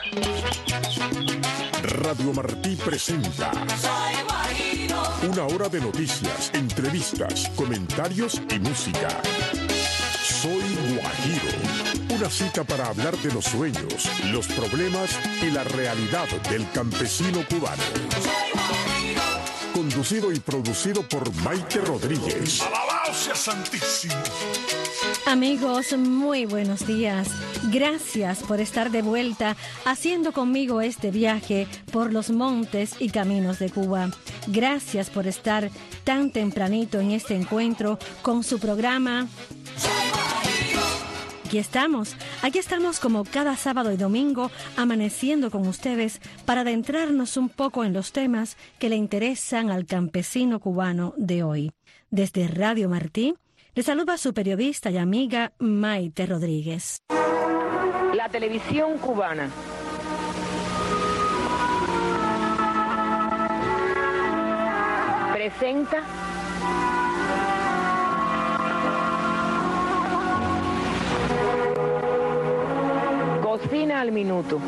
Radio Martí presenta Soy Guajiro. Una hora de noticias, entrevistas, comentarios y música. Soy Guajiro. Una cita para hablar de los sueños, los problemas y la realidad del campesino cubano. Soy Guajiro. Conducido y producido por Maite Rodríguez. ¡Alabado sea Santísimo! Amigos, muy buenos días. Gracias por estar de vuelta haciendo conmigo este viaje por los montes y caminos de Cuba. Gracias por estar tan tempranito en este encuentro con su programa. Aquí estamos como cada sábado y domingo, amaneciendo con ustedes para adentrarnos un poco en los temas que le interesan al campesino cubano de hoy. Desde Radio Martí, le saluda su periodista y amiga Maite Rodríguez. La televisión cubana. Presenta Cocina al Minuto.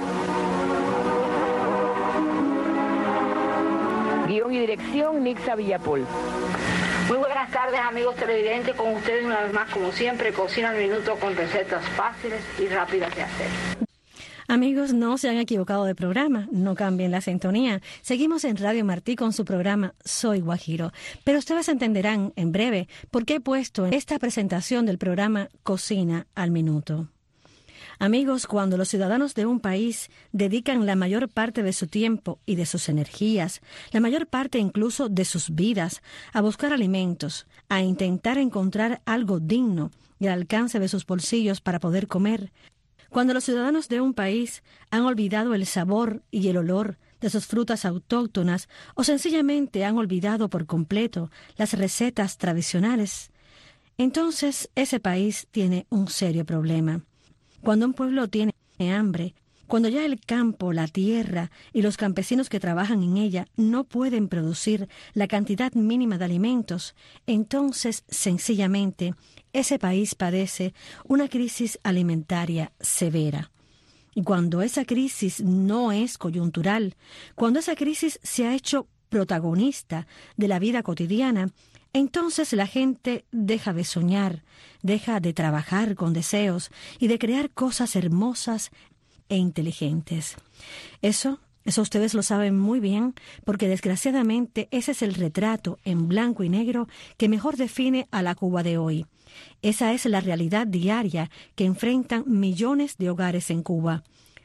Guión y dirección, Nixa Villapol. Muy buenas tardes, amigos televidentes, con ustedes una vez más, como siempre, Cocina al Minuto con recetas fáciles y rápidas de hacer. Amigos, no se han equivocado de programa, no cambien la sintonía. Seguimos en Radio Martí con su programa Soy Guajiro, pero ustedes entenderán en breve por qué he puesto esta presentación del programa Cocina al Minuto. Amigos, cuando los ciudadanos de un país dedican la mayor parte de su tiempo y de sus energías, la mayor parte incluso de sus vidas, a buscar alimentos, a intentar encontrar algo digno y al alcance de sus bolsillos para poder comer, cuando los ciudadanos de un país han olvidado el sabor y el olor de sus frutas autóctonas o sencillamente han olvidado por completo las recetas tradicionales, entonces ese país tiene un serio problema. Cuando un pueblo tiene hambre, cuando ya el campo, la tierra y los campesinos que trabajan en ella no pueden producir la cantidad mínima de alimentos, entonces sencillamente ese país padece una crisis alimentaria severa. Y cuando esa crisis no es coyuntural, cuando esa crisis se ha hecho protagonista de la vida cotidiana, entonces la gente deja de soñar, deja de trabajar con deseos y de crear cosas hermosas e inteligentes. Eso ustedes lo saben muy bien, porque desgraciadamente ese es el retrato en blanco y negro que mejor define a la Cuba de hoy. Esa es la realidad diaria que enfrentan millones de hogares en Cuba.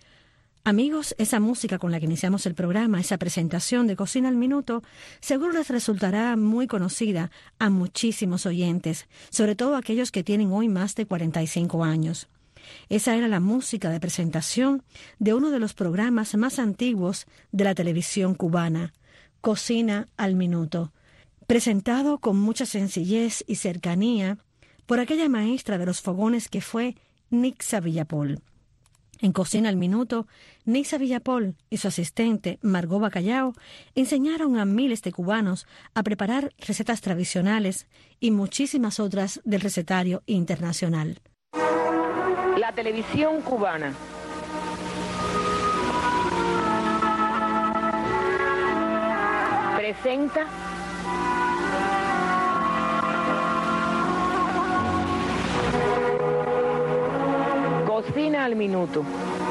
Amigos, esa música con la que iniciamos el programa, esa presentación de Cocina al Minuto, seguro les resultará muy conocida a muchísimos oyentes, sobre todo aquellos que tienen hoy más de 45 años. Esa era la música de presentación de uno de los programas más antiguos de la televisión cubana, Cocina al Minuto, presentado con mucha sencillez y cercanía por aquella maestra de los fogones que fue Nixa Villapol. En Cocina al Minuto, Nixa Villapol y su asistente, Margot Bacallao, enseñaron a miles de cubanos a preparar recetas tradicionales y muchísimas otras del recetario internacional. La televisión cubana. Presenta Cocina al Minuto.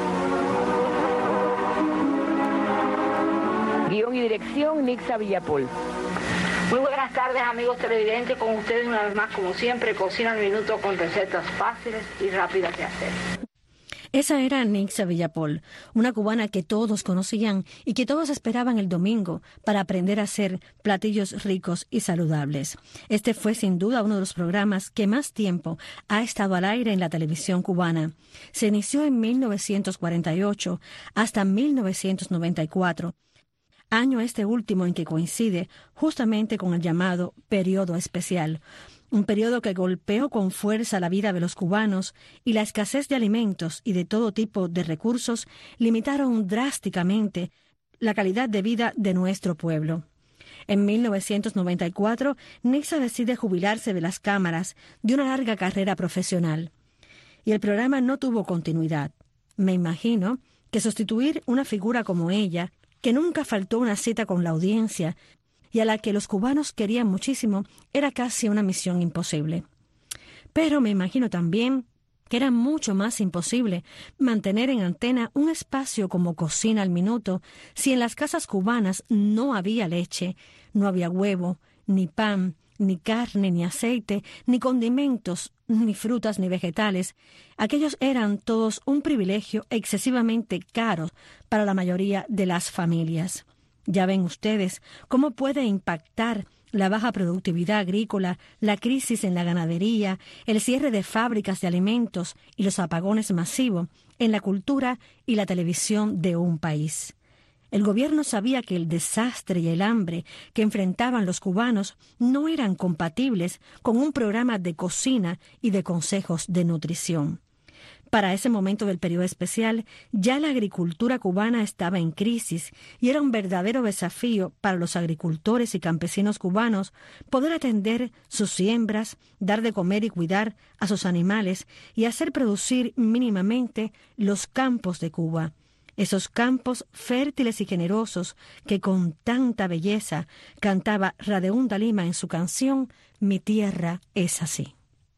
Guión y dirección, Nixa Villapol. Muy buenas tardes, amigos televidentes, con ustedes una vez más, como siempre, Cocina al Minuto con recetas fáciles y rápidas de hacer. Esa era Nixa Villapol, una cubana que todos conocían y que todos esperaban el domingo para aprender a hacer platillos ricos y saludables. Este fue sin duda uno de los programas que más tiempo ha estado al aire en la televisión cubana. Se inició en 1948 hasta 1994, año este último en que coincide justamente con el llamado periodo especial, un periodo que golpeó con fuerza la vida de los cubanos y la escasez de alimentos y de todo tipo de recursos limitaron drásticamente la calidad de vida de nuestro pueblo. En 1994, Nixa decide jubilarse de las cámaras de una larga carrera profesional. Y el programa no tuvo continuidad. Me imagino que sustituir una figura como ella, que nunca faltó una cita con la audiencia y a la que los cubanos querían muchísimo, era casi una misión imposible. Pero me imagino también que era mucho más imposible mantener en antena un espacio como Cocina al Minuto si en las casas cubanas no había leche, no había huevo, ni pan, ni carne, ni aceite, ni condimentos, ni frutas, ni vegetales. Aquellos eran todos un privilegio excesivamente caro para la mayoría de las familias. Ya ven ustedes cómo puede impactar la baja productividad agrícola, la crisis en la ganadería, el cierre de fábricas de alimentos y los apagones masivos en la cultura y la televisión de un país. El gobierno sabía que el desastre y el hambre que enfrentaban los cubanos no eran compatibles con un programa de cocina y de consejos de nutrición. Para ese momento del periodo especial, ya la agricultura cubana estaba en crisis y era un verdadero desafío para los agricultores y campesinos cubanos poder atender sus siembras, dar de comer y cuidar a sus animales y hacer producir mínimamente los campos de Cuba. Esos campos fértiles y generosos que con tanta belleza cantaba Radeunda Lima en su canción Mi tierra es así.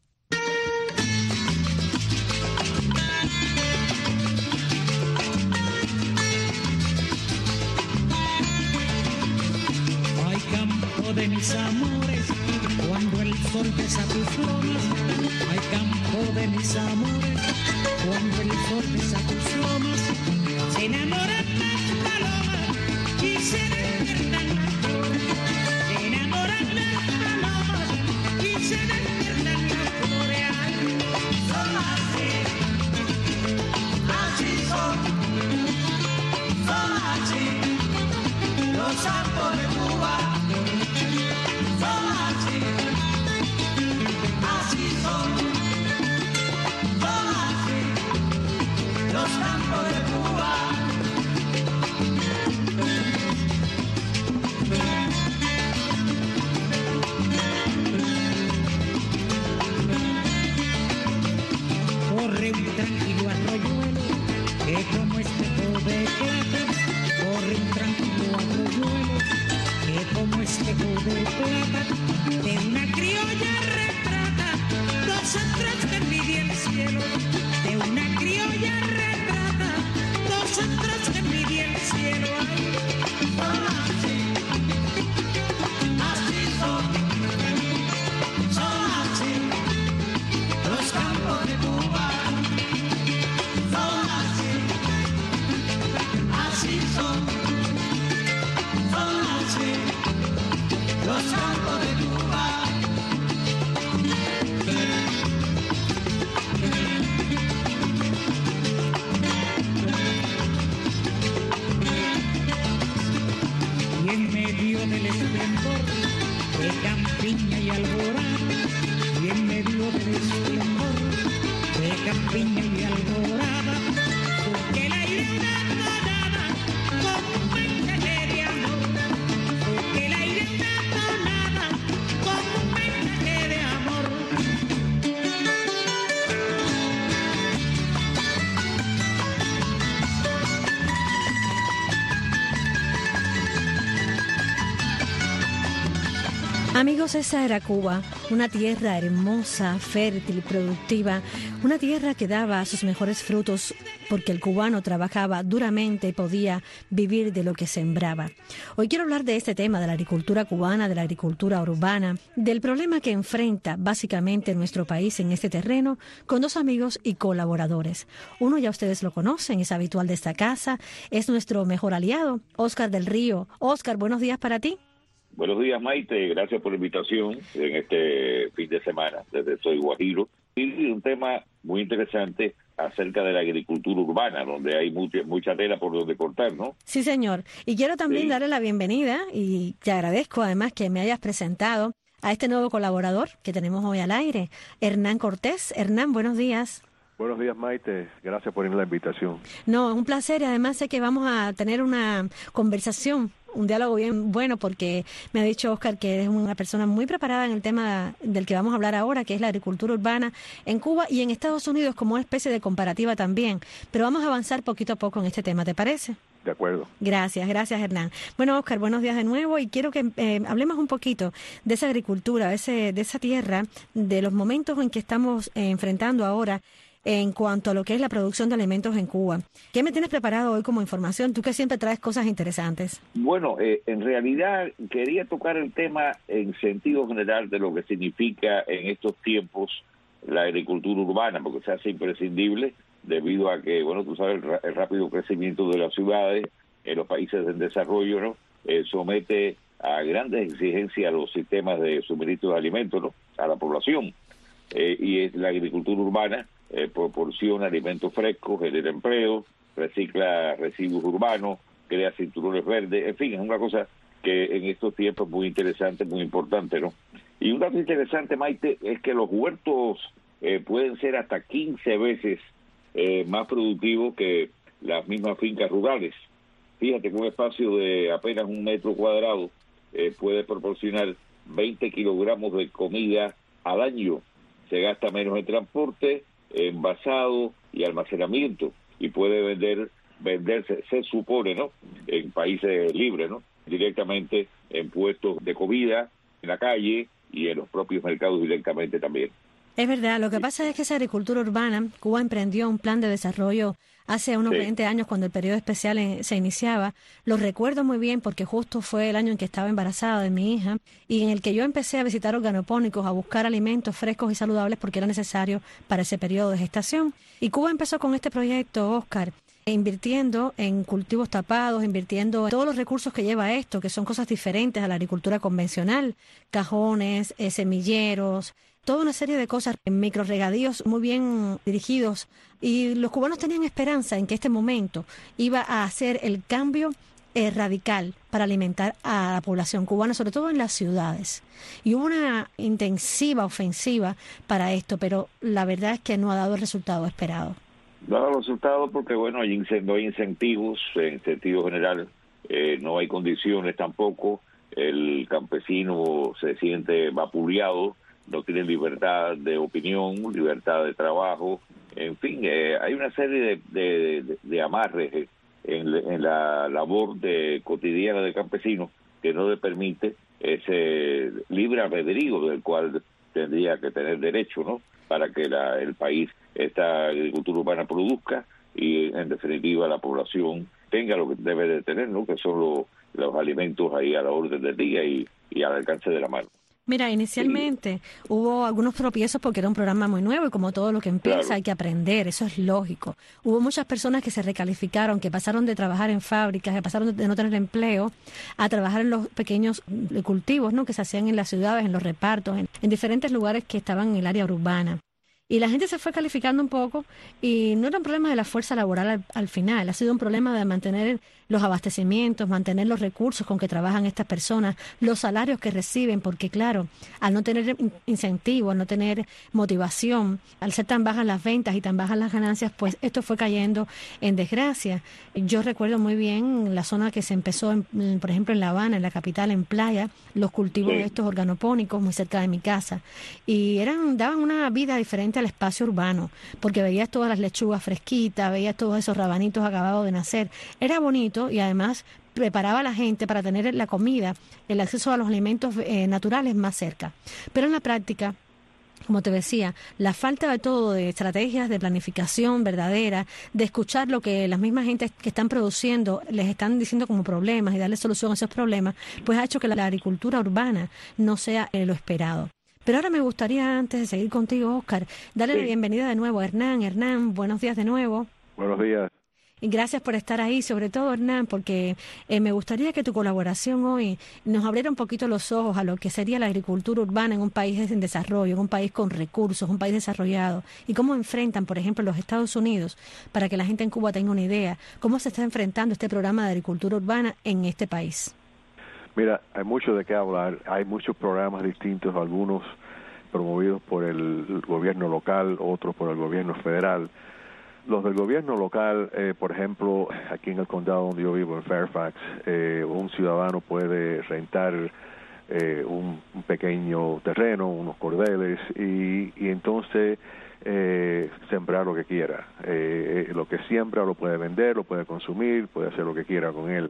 Ay, campo de mis amores, cuando el sol besa tus lomas. Ay, campo de mis amores, cuando el sol besa tus lomas. Se enamoran las palomas y se despiertan las flores. Se enamoran las palomas y se despiertan las flores. Ay, Son así los campos de Cuba. Son así son así los campos de Cuba. corre un tranquilo arroyuelo que como espejo de plata. Corre un tranquilo arroyuelo que como espejo de plata. De una criolla retrata dos astros que envidia el cielo. De una criolla retrata dos astros que envidia el cielo. Así son así los campos de Cuba. Son así son así los campos de Cuba. Y en medio del esplendor de campiña y alborada, y en medio del esplendor de campiña y alborada, porque el aire una tonada como un mensaje de amor, porque el aire una tonada como un mensaje de amor. Amigos, esa era Cuba, una tierra hermosa, fértil, productiva, una tierra que daba sus mejores frutos porque el cubano trabajaba duramente y podía vivir de lo que sembraba. Hoy quiero hablar de este tema, de la agricultura cubana, de la agricultura urbana, del problema que enfrenta básicamente nuestro país en este terreno con dos amigos y colaboradores. Uno ya ustedes lo conocen, es habitual de esta casa, es nuestro mejor aliado, Óscar del Río. Óscar, buenos días para ti. Buenos días, Maite. Gracias por la invitación en este fin de semana desde Soy Guajiro. Y un tema muy interesante acerca de la agricultura urbana, donde hay mucha tela por donde cortar, ¿no? Sí, señor. Y quiero también darle la bienvenida y te agradezco además que me hayas presentado a este nuevo colaborador que tenemos hoy al aire, Hernán Cortés. Hernán, buenos días. Buenos días, Maite. Gracias por la invitación. No, es un placer y además sé que vamos a tener una conversación un diálogo bien bueno, porque me ha dicho Oscar que eres una persona muy preparada en el tema del que vamos a hablar ahora, que es la agricultura urbana en Cuba y en Estados Unidos, como una especie de comparativa también. Pero vamos a avanzar poquito a poco en este tema, ¿te parece? De acuerdo. Gracias, Hernán. Bueno, Oscar, buenos días de nuevo y quiero que hablemos un poquito de esa agricultura, de esa tierra, de los momentos en que estamos enfrentando ahora en cuanto a lo que es la producción de alimentos en Cuba. ¿Qué me tienes preparado hoy como información? Tú que siempre traes cosas interesantes. Bueno, en realidad quería tocar el tema en sentido general de lo que significa en estos tiempos la agricultura urbana, porque se hace imprescindible debido a que, bueno, tú sabes, el rápido crecimiento de las ciudades en los países en desarrollo, ¿no? Somete a grandes exigencias a los sistemas de suministro de alimentos, ¿no? A la población. Y la agricultura urbana proporciona alimentos frescos, genera empleo, recicla residuos urbanos, crea cinturones verdes, en fin, es una cosa que en estos tiempos es muy interesante, muy importante, ¿no? Y un dato interesante, Maite, es que los huertos pueden ser hasta 15 veces más productivos que las mismas fincas rurales. Fíjate que un espacio de apenas 1 metro cuadrado puede proporcionar 20 kilogramos de comida al año. Se gasta menos en transporte, envasado y almacenamiento, y puede venderse, se supone, ¿no?, en países libres, ¿no?, directamente en puestos de comida, en la calle y en los propios mercados directamente también. Es verdad, lo que pasa es que esa agricultura urbana, Cuba emprendió un plan de desarrollo hace unos 20 años cuando el periodo especial se iniciaba. Lo recuerdo muy bien porque justo fue el año en que estaba embarazada de mi hija y en el que yo empecé a visitar organopónicos, a buscar alimentos frescos y saludables porque era necesario para ese periodo de gestación. Y Cuba empezó con este proyecto, Oscar, invirtiendo en cultivos tapados, invirtiendo en todos los recursos que lleva esto, que son cosas diferentes a la agricultura convencional, cajones, semilleros, toda una serie de cosas, microregadíos muy bien dirigidos, y los cubanos tenían esperanza en que este momento iba a hacer el cambio radical para alimentar a la población cubana, sobre todo en las ciudades. Y hubo una intensiva ofensiva para esto, pero la verdad es que no ha dado el resultado esperado. No ha dado resultado porque, bueno, no hay incentivos en sentido general, no hay condiciones tampoco, el campesino se siente vapuleado, no tiene libertad de opinión, libertad de trabajo, en fin, hay una serie de amarres en la labor cotidiana del campesino que no le permite ese libre albedrío del cual tendría que tener derecho, ¿no?, para que el país, esta agricultura urbana produzca y en definitiva la población tenga lo que debe de tener, ¿no?, que son los alimentos ahí a la orden del día y al alcance de la mano. Mira, inicialmente hubo algunos tropiezos porque era un programa muy nuevo y como todo lo que empieza hay que aprender, eso es lógico. Hubo muchas personas que se recalificaron, que pasaron de trabajar en fábricas, que pasaron de no tener empleo a trabajar en los pequeños cultivos, ¿no?, que se hacían en las ciudades, en los repartos, en diferentes lugares que estaban en el área urbana. Y la gente se fue calificando un poco y no era un problema de la fuerza laboral al final, ha sido un problema de mantener los abastecimientos, mantener los recursos con que trabajan estas personas, los salarios que reciben, porque claro, al no tener incentivo, al no tener motivación, al ser tan bajas las ventas y tan bajas las ganancias, pues esto fue cayendo en desgracia. Yo recuerdo muy bien la zona que se empezó, por ejemplo, en La Habana, en la capital, en Playa, los cultivos de estos organopónicos muy cerca de mi casa, y daban una vida diferente al espacio urbano, porque veías todas las lechugas fresquitas, veías todos esos rabanitos acabados de nacer, era bonito y además preparaba a la gente para tener la comida, el acceso a los alimentos naturales más cerca. Pero en la práctica, como te decía, la falta de todo, de estrategias de planificación verdadera, de escuchar lo que las mismas gentes que están produciendo les están diciendo como problemas y darle solución a esos problemas, pues ha hecho que la agricultura urbana no sea lo esperado. Pero ahora me gustaría, antes de seguir contigo, Oscar, darle la bienvenida de nuevo a Hernán. Hernán, buenos días de nuevo. Buenos días. Y gracias por estar ahí, sobre todo, Hernán, porque me gustaría que tu colaboración hoy nos abriera un poquito los ojos a lo que sería la agricultura urbana en un país en desarrollo, en un país con recursos, un país desarrollado, y cómo enfrentan, por ejemplo, los Estados Unidos, para que la gente en Cuba tenga una idea, cómo se está enfrentando este programa de agricultura urbana en este país. Mira, hay mucho de qué hablar, hay muchos programas distintos, algunos promovidos por el gobierno local, otros por el gobierno federal. Los del gobierno local, por ejemplo, aquí en el condado donde yo vivo, en Fairfax, un ciudadano puede rentar un pequeño terreno, unos cordeles, y entonces sembrar lo que quiera. Lo que siembra lo puede vender, lo puede consumir, puede hacer lo que quiera con él.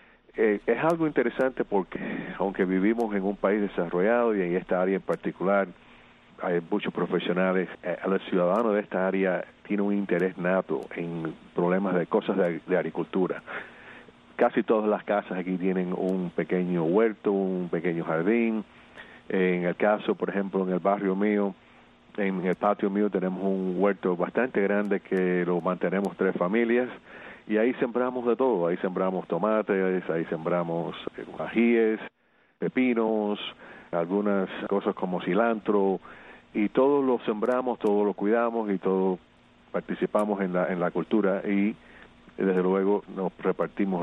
Es algo interesante porque, aunque vivimos en un país desarrollado y en esta área en particular, hay muchos profesionales, el ciudadano de esta área tiene un interés nato en problemas de cosas de agricultura. Casi todas las casas aquí tienen un pequeño huerto, un pequeño jardín. En el caso, por ejemplo, en el barrio mío, en el patio mío tenemos un huerto bastante grande que lo mantenemos 3 familias, y ahí sembramos de todo. Ahí sembramos tomates, ahí sembramos ajíes, pepinos, algunas cosas como cilantro, y todo lo sembramos, todo lo cuidamos y todo participamos en la cultura, y desde luego nos repartimos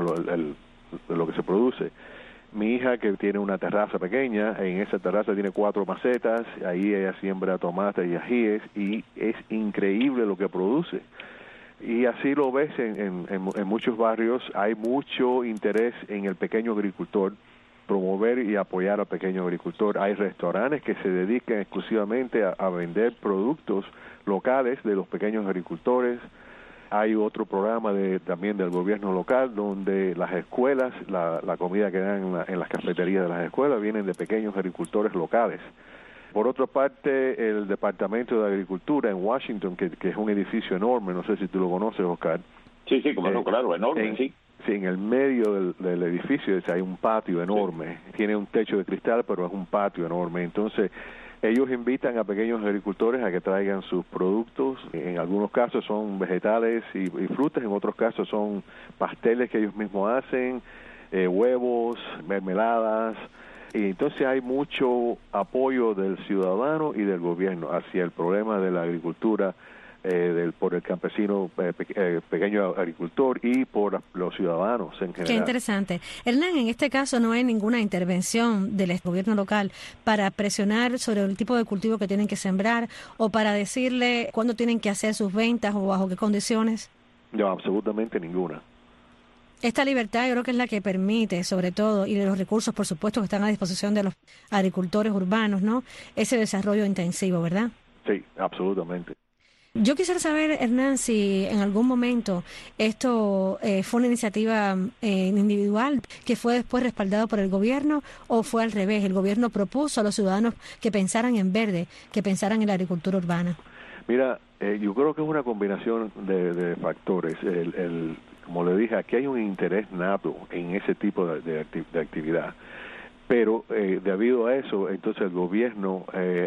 lo que se produce. Mi hija, que tiene una terraza pequeña, en esa terraza tiene 4 macetas, ahí ella siembra tomates y ajíes, y es increíble lo que produce. Y así lo ves en muchos barrios. Hay mucho interés en el pequeño agricultor, promover y apoyar al pequeño agricultor. Hay restaurantes que se dedican exclusivamente a vender productos locales de los pequeños agricultores. Hay otro programa también del gobierno local donde las escuelas, la comida que dan en las cafeterías de las escuelas vienen de pequeños agricultores locales. Por otra parte, el Departamento de Agricultura en Washington, que es un edificio enorme, no sé si tú lo conoces, Oscar. Sí, como no, claro, enorme, sí. Sí, en el medio del edificio hay un patio enorme. Sí. Tiene un techo de cristal, pero es un patio enorme. Entonces, ellos invitan a pequeños agricultores a que traigan sus productos. En algunos casos son vegetales y frutas, en otros casos son pasteles que ellos mismos hacen, huevos, mermeladas. Y entonces hay mucho apoyo del ciudadano y del gobierno hacia el problema de la agricultura, por el campesino, pequeño agricultor, y por los ciudadanos en general. Qué interesante. Hernán, en este caso no hay ninguna intervención del gobierno local para presionar sobre el tipo de cultivo que tienen que sembrar, o para decirle cuándo tienen que hacer sus ventas o bajo qué condiciones. No, absolutamente ninguna. Esta libertad yo creo que es la que permite, sobre todo, y de los recursos, por supuesto, que están a disposición de los agricultores urbanos, ¿no? Ese desarrollo intensivo, ¿verdad? Sí, absolutamente. Yo quisiera saber, Hernán, si en algún momento esto fue una iniciativa individual que fue después respaldado por el gobierno, o fue al revés, el gobierno propuso a los ciudadanos que pensaran en verde, que pensaran en la agricultura urbana. Mira, yo creo que es una combinación de factores. Como le dije, aquí hay un interés nato en ese tipo de actividad. Pero debido a eso, entonces el gobierno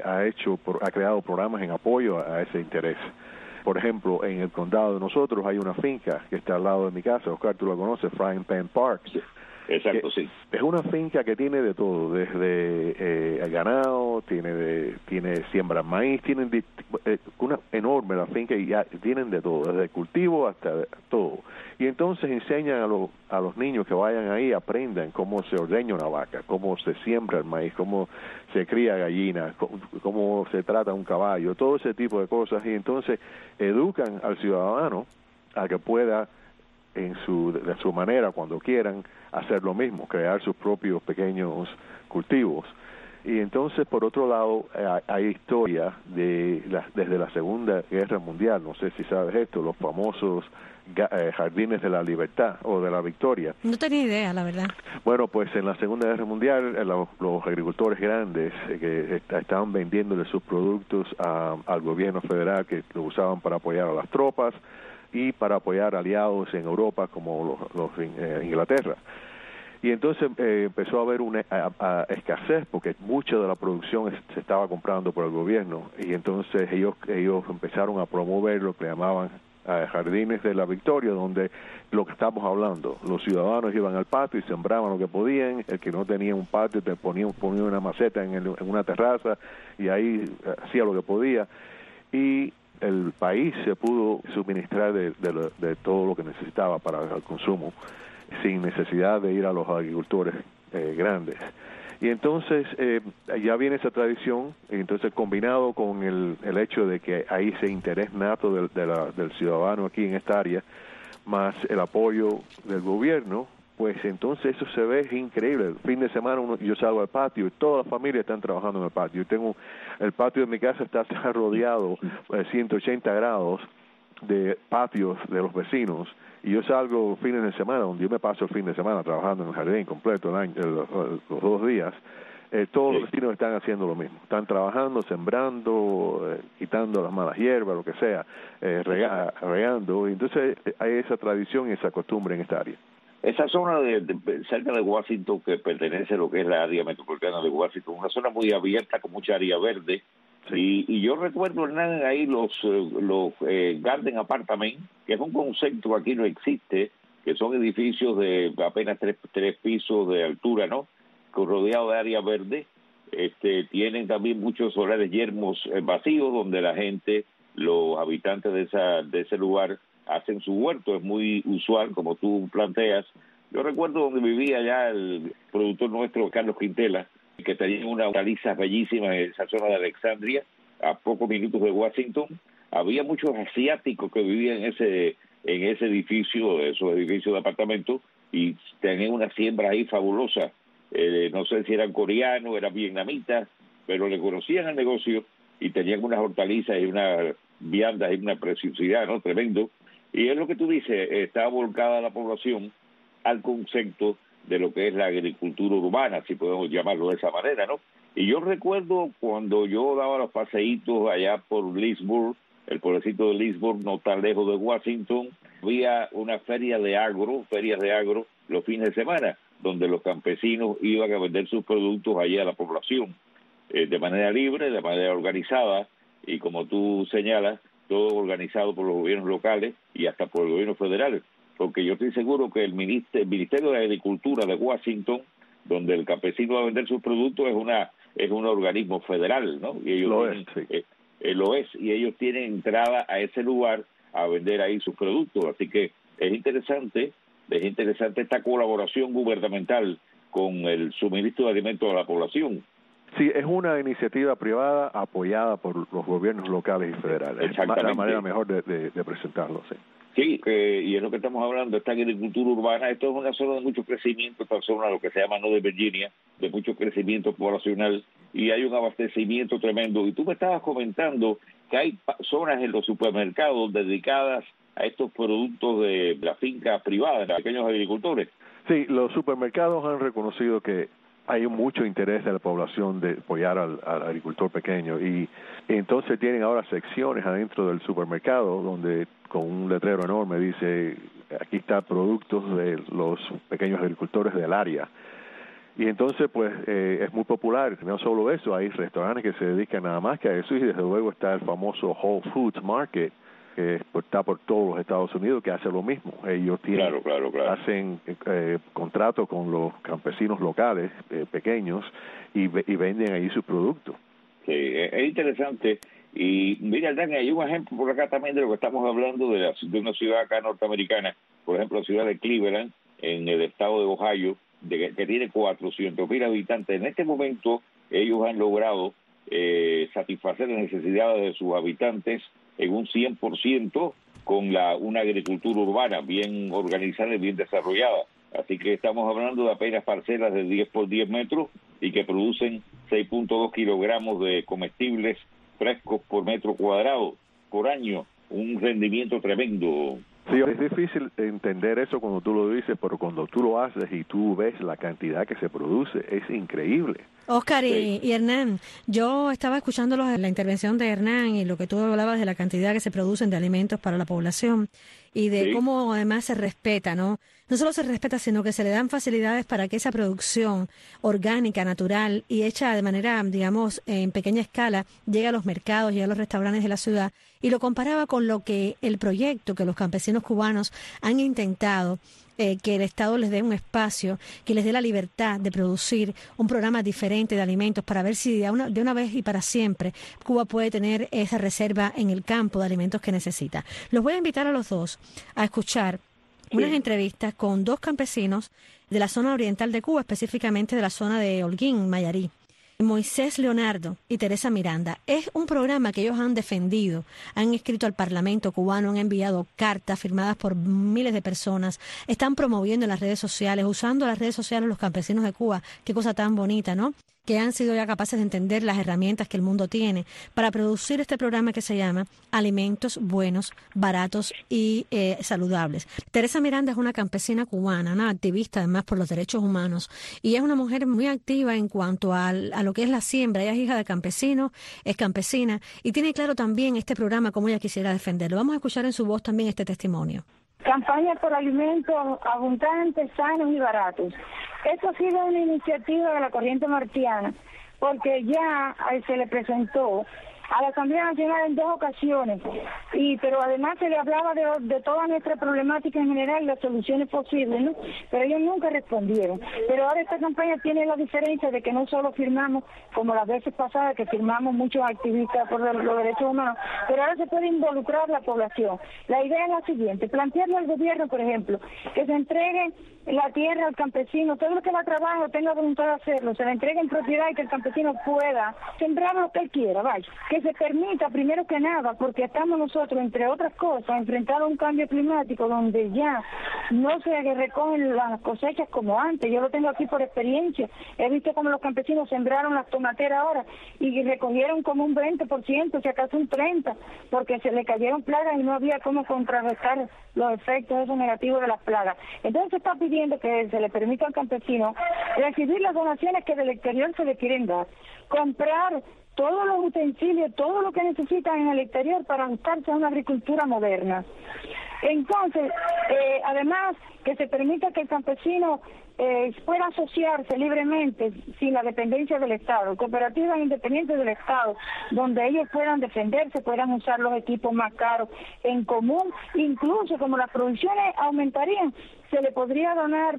ha creado programas en apoyo a ese interés. Por ejemplo, en el condado de nosotros hay una finca que está al lado de mi casa, Oscar, tú la conoces, Frying Pan Park. Sí. Exacto, sí. Es una finca que tiene de todo, desde el ganado, tiene siembra maíz, tienen una enorme la finca, y ya tienen de todo, desde cultivo hasta todo. Y entonces enseñan a los niños que vayan ahí, aprendan cómo se ordeña una vaca, cómo se siembra el maíz, cómo se cría gallina, cómo se trata un caballo, todo ese tipo de cosas. Y entonces educan al ciudadano a que pueda, de su manera, cuando quieran, hacer lo mismo, crear sus propios pequeños cultivos. Y entonces, por otro lado, hay historia desde la Segunda Guerra Mundial, no sé si sabes esto, los famosos Jardines de la Libertad o de la Victoria. No tenía idea, la verdad. Bueno, pues en la Segunda Guerra Mundial, los agricultores grandes que estaban vendiéndole sus productos al gobierno federal, que lo usaban para apoyar a las tropas y para apoyar aliados en Europa como Inglaterra. Y entonces empezó a haber una escasez, porque mucha de la producción se estaba comprando por el gobierno, y entonces ellos empezaron a promover lo que llamaban Jardines de la Victoria, donde lo que estamos hablando, los ciudadanos iban al patio y sembraban lo que podían. El que no tenía un patio te ponía una maceta en una terraza, y ahí hacía lo que podía, y el país se pudo suministrar de todo lo que necesitaba para el consumo, sin necesidad de ir a los agricultores grandes. Y entonces ya viene esa tradición, y entonces combinado con el hecho de que hay ese interés nato del ciudadano aquí en esta área, más el apoyo del gobierno, pues entonces eso se ve increíble. El fin de semana yo salgo al patio y toda la familia están trabajando en el patio. El patio de mi casa está rodeado 180 grados de patios de los vecinos, y yo salgo fines de semana, donde yo me paso el fin de semana trabajando en el jardín completo los 2 días. Todos los vecinos están haciendo lo mismo, están trabajando, sembrando, quitando las malas hierbas, lo que sea, regando, y entonces hay esa tradición y esa costumbre en esta área. Esa zona cerca de Washington, que pertenece a lo que es la área metropolitana de Washington, una zona muy abierta con mucha área verde. Sí. Y yo recuerdo, Hernán, ahí los Garden Apartment, que es un concepto que aquí no existe, que son edificios de apenas tres pisos de altura, ¿no? Rodeado de área verde. Tienen también muchos solares yermos vacíos, donde la gente, los habitantes de ese lugar, hacen su huerto. Es muy usual, como tú planteas. Yo recuerdo donde vivía allá el productor nuestro, Carlos Quintela, que tenía una hortaliza bellísima en esa zona de Alexandria, a pocos minutos de Washington. Había muchos asiáticos que vivían en ese edificio, esos edificios de apartamentos, y tenían una siembra ahí fabulosa. No sé si eran coreanos, eran vietnamitas, pero le conocían el negocio y tenían unas hortalizas y unas viandas y una preciosidad, ¿no? Tremendo. Y es lo que tú dices, está volcada la población al concepto de lo que es la agricultura urbana, si podemos llamarlo de esa manera, ¿no? Y yo recuerdo cuando yo daba los paseitos allá por Leesburg, el pueblecito de Leesburg, no tan lejos de Washington, había una ferias de agro los fines de semana, donde los campesinos iban a vender sus productos allá a la población, de manera libre, de manera organizada, y como tú señalas, todo organizado por los gobiernos locales y hasta por el gobierno federal. Porque yo estoy seguro que el Ministerio de Agricultura de Washington, donde el campesino va a vender sus productos, es un organismo federal, ¿no? Y ellos lo es, y ellos tienen entrada a ese lugar a vender ahí sus productos. Así que es interesante esta colaboración gubernamental con el suministro de alimentos a la población. Sí, es una iniciativa privada apoyada por los gobiernos locales y federales. Es la manera mejor de presentarlo, sí. Sí, y es lo que estamos hablando, esta agricultura urbana. Esto es una zona de mucho crecimiento, esta zona, lo que se llama Northern Virginia, de mucho crecimiento poblacional, y hay un abastecimiento tremendo. Y tú me estabas comentando que hay zonas en los supermercados dedicadas a estos productos de la finca privada, de pequeños agricultores. Sí, los supermercados han reconocido que hay mucho interés de la población de apoyar al agricultor pequeño, y entonces tienen ahora secciones adentro del supermercado donde con un letrero enorme dice: aquí está productos de los pequeños agricultores del área. Y entonces pues es muy popular. No solo eso, hay restaurantes que se dedican nada más que a eso, y desde luego está el famoso Whole Foods Market, que está por todos los Estados Unidos, que hace lo mismo. Ellos tienen, claro. hacen contratos con los campesinos locales pequeños y venden ahí sus productos. Sí, es interesante. Y mira, Dani, hay un ejemplo por acá también de lo que estamos hablando de una ciudad acá norteamericana, por ejemplo la ciudad de Cleveland, en el estado de Ohio, que tiene 400,000 habitantes. En este momento ellos han logrado satisfacer las necesidades de sus habitantes en un 100% con una agricultura urbana bien organizada y bien desarrollada. Así que estamos hablando de apenas parcelas de 10 por 10 metros y que producen 6.2 kilogramos de comestibles frescos por metro cuadrado por año, un rendimiento tremendo. Sí, es difícil entender eso cuando tú lo dices, pero cuando tú lo haces y tú ves la cantidad que se produce, es increíble. Oscar y Hernán, yo estaba escuchando la intervención de Hernán y lo que tú hablabas de la cantidad que se producen de alimentos para la población y de cómo además se respeta, ¿no? No solo se respeta, sino que se le dan facilidades para que esa producción orgánica, natural y hecha de manera, digamos, en pequeña escala, llegue a los mercados, llegue a los restaurantes de la ciudad. Y lo comparaba con lo que el proyecto que los campesinos cubanos han intentado, que el Estado les dé un espacio, que les dé la libertad de producir un programa diferente de alimentos para ver si de una vez y para siempre Cuba puede tener esa reserva en el campo de alimentos que necesita. Los voy a invitar a los dos a escuchar unas entrevistas con 2 campesinos de la zona oriental de Cuba, específicamente de la zona de Holguín, Mayarí. Moisés Leonardo y Teresa Miranda. Es un programa que ellos han defendido, han escrito al Parlamento cubano, han enviado cartas firmadas por miles de personas, están promoviendo en las redes sociales, usando las redes sociales los campesinos de Cuba. Qué cosa tan bonita, ¿no? Que han sido ya capaces de entender las herramientas que el mundo tiene para producir este programa que se llama Alimentos Buenos, Baratos y Saludables. Teresa Miranda es una campesina cubana, una activista además por los derechos humanos, y es una mujer muy activa en cuanto a lo que es la siembra. Ella es hija de campesinos, es campesina, y tiene claro también este programa como ella quisiera defenderlo. Vamos a escuchar en su voz también este testimonio. Campaña por alimentos abundantes, sanos y baratos. Esto ha sido una iniciativa de la Corriente Martiana, porque ya se le presentó a la Asamblea Nacional en 2 ocasiones, pero además se le hablaba de toda nuestra problemática en general y las soluciones posibles, ¿no? Pero ellos nunca respondieron. Pero ahora esta campaña tiene la diferencia de que no solo firmamos, como las veces pasadas, que firmamos muchos activistas por los derechos humanos, pero ahora se puede involucrar la población. La idea es la siguiente: plantearle al gobierno, por ejemplo, que se entregue la tierra al campesino, todo lo que va a trabajo tenga voluntad de hacerlo, se le entregue en propiedad y que el campesino pueda sembrar lo que él quiera, vaya. Que se permita, primero que nada, porque estamos nosotros, entre otras cosas, enfrentados a un cambio climático donde ya no se recogen las cosechas como antes. Yo lo tengo aquí por experiencia. He visto cómo los campesinos sembraron las tomateras ahora y recogieron como un 20%, si acaso un 30%, porque se le cayeron plagas y no había cómo contrarrestar los efectos esos negativos de las plagas. Entonces se está pidiendo que se le permita al campesino recibir las donaciones que del exterior se le quieren dar, comprar todos los utensilios, todo lo que necesitan en el exterior para ajustarse a una agricultura moderna. Entonces, además, que se permita que el campesino pueda asociarse libremente sin la dependencia del Estado, cooperativas independientes del Estado, donde ellos puedan defenderse, puedan usar los equipos más caros en común, incluso como las producciones aumentarían, se le podría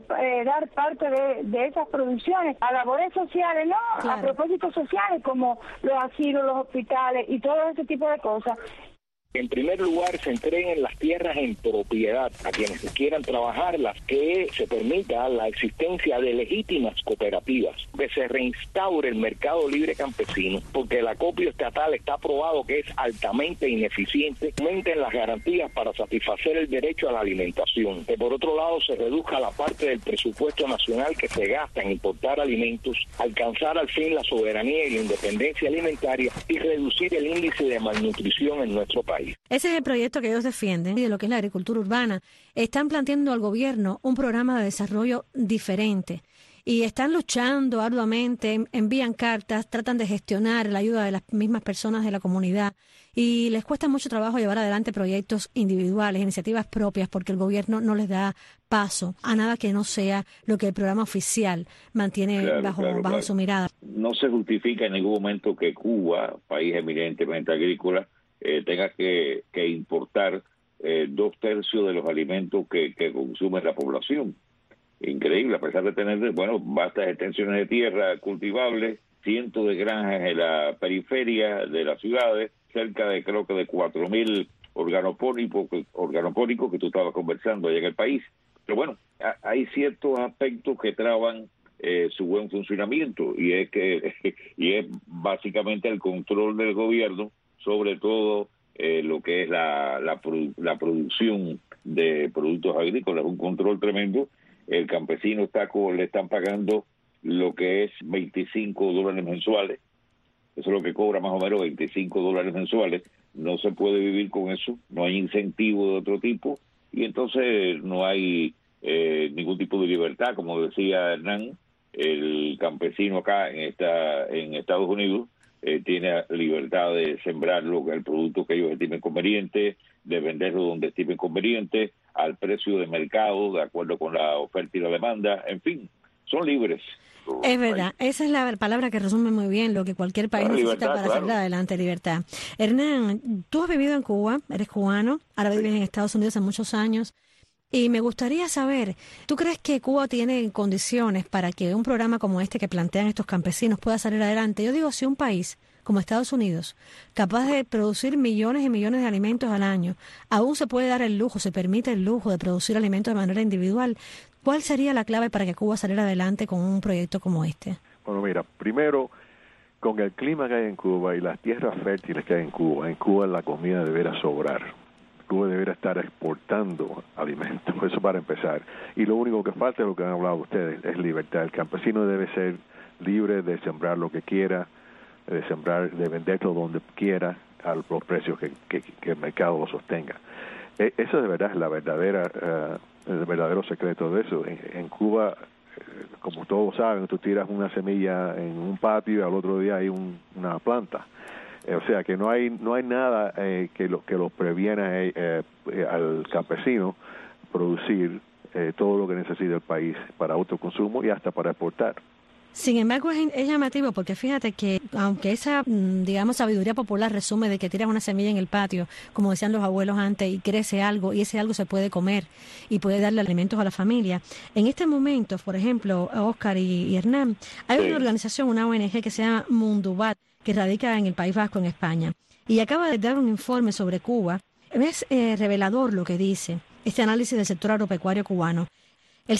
dar parte de esas producciones a labores sociales, ¿no? Claro. A propósitos sociales como los asilos, los hospitales y todo ese tipo de cosas. En primer lugar, se entreguen las tierras en propiedad a quienes quieran trabajarlas, que se permita la existencia de legítimas cooperativas, que se reinstaure el mercado libre campesino, porque el acopio estatal está probado que es altamente ineficiente, aumenten las garantías para satisfacer el derecho a la alimentación, que por otro lado se reduzca la parte del presupuesto nacional que se gasta en importar alimentos, alcanzar al fin la soberanía y la independencia alimentaria y reducir el índice de malnutrición en nuestro país. Ese es el proyecto que ellos defienden de lo que es la agricultura urbana. Están planteando al gobierno un programa de desarrollo diferente y están luchando arduamente, envían cartas, tratan de gestionar la ayuda de las mismas personas de la comunidad y les cuesta mucho trabajo llevar adelante proyectos individuales, iniciativas propias, porque el gobierno no les da paso a nada que no sea lo que el programa oficial mantiene bajo su mirada. No se justifica en ningún momento que Cuba, país eminentemente agrícola, tenga que importar 2/3 de los alimentos que consume la población. Increíble, a pesar de tener, vastas extensiones de tierra cultivables, cientos de granjas en la periferia de las ciudades, cerca de, creo que de 4.000 organopónicos que tú estabas conversando allá en el país. Pero bueno, hay ciertos aspectos que traban su buen funcionamiento, y es básicamente el control del gobierno sobre todo lo que es la producción de productos agrícolas, un control tremendo. El campesino le están pagando lo que es $25 mensuales, eso es lo que cobra más o menos, $25 mensuales. No se puede vivir con eso, no hay incentivo de otro tipo, y entonces no hay ningún tipo de libertad. Como decía Hernán, el campesino acá en Estados Unidos tiene libertad de sembrar el producto que ellos estimen conveniente, de venderlo donde estimen conveniente, al precio de mercado, de acuerdo con la oferta y la demanda, en fin, son libres. Es verdad, esa es la palabra que resume muy bien lo que cualquier país necesita para salir adelante, libertad. Hernán, tú has vivido en Cuba, eres cubano, ahora vives en Estados Unidos hace muchos años, y me gustaría saber, ¿tú crees que Cuba tiene condiciones para que un programa como este que plantean estos campesinos pueda salir adelante? Yo digo, si un país como Estados Unidos, capaz de producir millones y millones de alimentos al año, aún se puede dar el lujo, se permite el lujo de producir alimentos de manera individual. ¿Cuál sería la clave para que Cuba saliera adelante con un proyecto como este? Bueno, mira, primero, con el clima que hay en Cuba y las tierras fértiles que hay en Cuba la comida debería sobrar. Cuba debería estar exportando alimentos, eso para empezar. Y lo único que falta es lo que han hablado ustedes, es libertad. El campesino debe ser libre de sembrar lo que quiera, de venderlo donde quiera, a los precios que el mercado lo sostenga. Eso de verdad es el verdadero secreto de eso. En Cuba, como todos saben, tú tiras una semilla en un patio y al otro día hay una planta. O sea que no hay nada que lo previena al campesino producir todo lo que necesita el país para autoconsumo y hasta para exportar. Sin embargo, es llamativo porque fíjate que aunque esa, digamos, sabiduría popular resume de que tiras una semilla en el patio, como decían los abuelos antes, y crece algo, y ese algo se puede comer y puede darle alimentos a la familia. En este momento, por ejemplo, Oscar y Hernán, hay una organización, una ONG que se llama Mundubat, que radica en el País Vasco, en España, y acaba de dar un informe sobre Cuba. Es revelador lo que dice este análisis del sector agropecuario cubano. El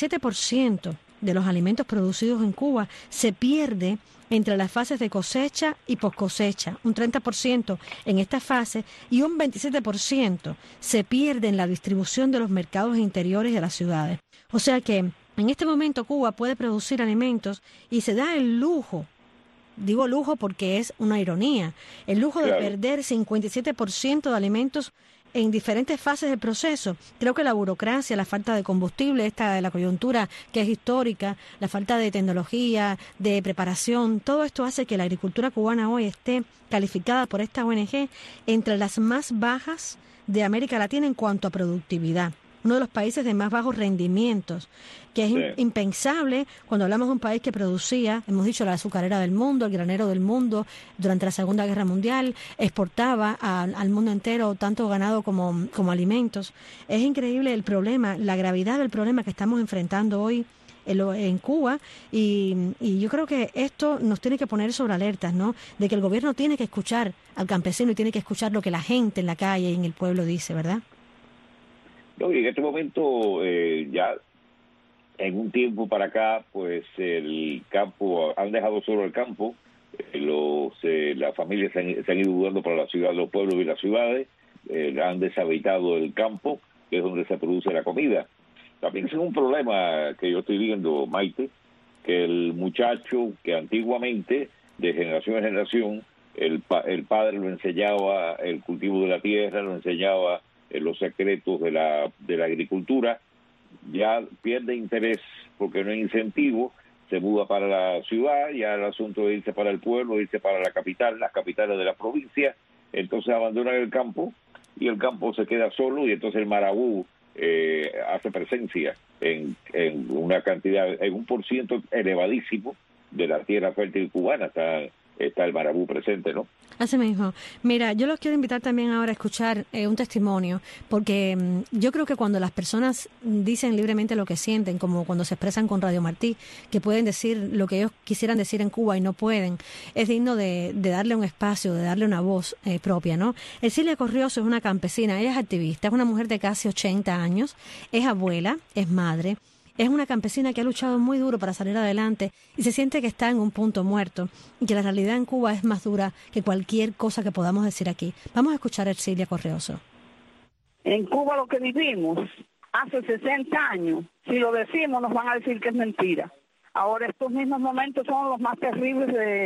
57% de los alimentos producidos en Cuba se pierde entre las fases de cosecha y poscosecha, un 30% en esta fase y un 27% se pierde en la distribución de los mercados interiores de las ciudades. O sea que en este momento Cuba puede producir alimentos y se da el lujo, digo lujo porque es una ironía, el lujo de perder 57% de alimentos en diferentes fases del proceso. Creo que la burocracia, la falta de combustible, esta de la coyuntura que es histórica, la falta de tecnología, de preparación, todo esto hace que la agricultura cubana hoy esté calificada por esta ONG entre las más bajas de América Latina en cuanto a productividad. Uno de los países de más bajos rendimientos, que es impensable cuando hablamos de un país que producía, hemos dicho, la azucarera del mundo, el granero del mundo, durante la Segunda Guerra Mundial, exportaba al mundo entero tanto ganado como alimentos. Es increíble el problema, la gravedad del problema que estamos enfrentando hoy en Cuba y yo creo que esto nos tiene que poner sobre alertas, ¿no? De que el gobierno tiene que escuchar al campesino y tiene que escuchar lo que la gente en la calle y en el pueblo dice, ¿verdad? No, y en este momento ya en un tiempo para acá, pues el campo, han dejado solo el campo, las familias se han ido mudando para la ciudad, los pueblos y las ciudades, han deshabitado el campo, que es donde se produce la comida. También es un problema que yo estoy viendo, Maite, que el muchacho que antiguamente, de generación en generación, el padre lo enseñaba el cultivo de la tierra, lo enseñaba los secretos de la agricultura, ya pierde interés porque no hay incentivo, se muda para la ciudad, ya el asunto de irse para el pueblo, irse para la capital, las capitales de la provincia, entonces abandonan el campo y el campo se queda solo y entonces el marabú hace presencia en una cantidad, en un % elevadísimo de la tierra fértil cubana está el marabú presente, ¿no? Así mismo. Mira, yo los quiero invitar también ahora a escuchar un testimonio, porque yo creo que cuando las personas dicen libremente lo que sienten, como cuando se expresan con Radio Martí, que pueden decir lo que ellos quisieran decir en Cuba y no pueden, es digno de darle un espacio, de darle una voz propia, ¿no? Ercilia Corrioso es una campesina, ella es activista, es una mujer de casi 80 años, es abuela, es madre. Es una campesina que ha luchado muy duro para salir adelante y se siente que está en un punto muerto y que la realidad en Cuba es más dura que cualquier cosa que podamos decir aquí. Vamos a escuchar a Ercilia Corrioso. En Cuba lo que vivimos hace 60 años, si lo decimos nos van a decir que es mentira. Ahora estos mismos momentos son los más terribles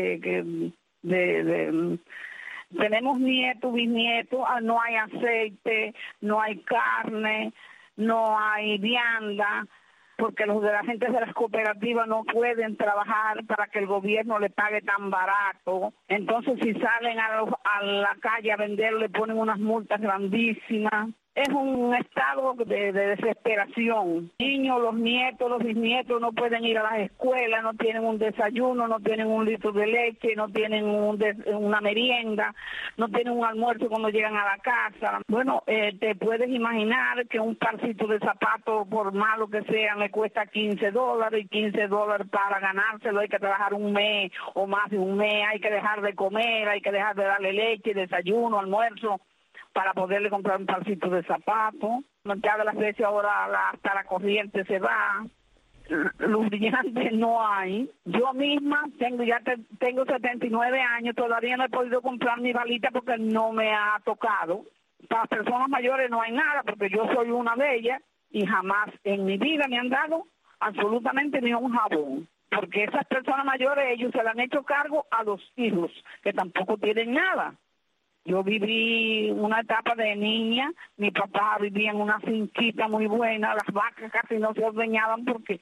tenemos nietos, bisnietos, no hay aceite, no hay carne, no hay vianda, porque los de la gente de las cooperativas no pueden trabajar para que el gobierno le pague tan barato. Entonces, si salen a la calle a vender, le ponen unas multas grandísimas. es un estado de desesperación. Niños, los nietos, los bisnietos no pueden ir a las escuelas, no tienen un desayuno, no tienen un litro de leche, no tienen una merienda, no tienen un almuerzo cuando llegan a la casa. Bueno, te puedes imaginar que un parcito de zapatos, por malo que sea, me cuesta $15, y $15 para ganárselo hay que trabajar un mes o más de un mes, hay que dejar de comer, hay que dejar de darle leche, desayuno, almuerzo, para poderle comprar un parcito de zapato. Ya de las veces ahora hasta la corriente se va, luz brillante no hay. Yo misma tengo 79 años, todavía no he podido comprar mi balita porque no me ha tocado. Para personas mayores no hay nada, porque yo soy una de ellas y jamás en mi vida me han dado absolutamente ni un jabón. Porque esas personas mayores, ellos se le han hecho cargo a los hijos, que tampoco tienen nada. Yo viví una etapa de niña, mi papá vivía en una finquita muy buena, las vacas casi no se ordeñaban porque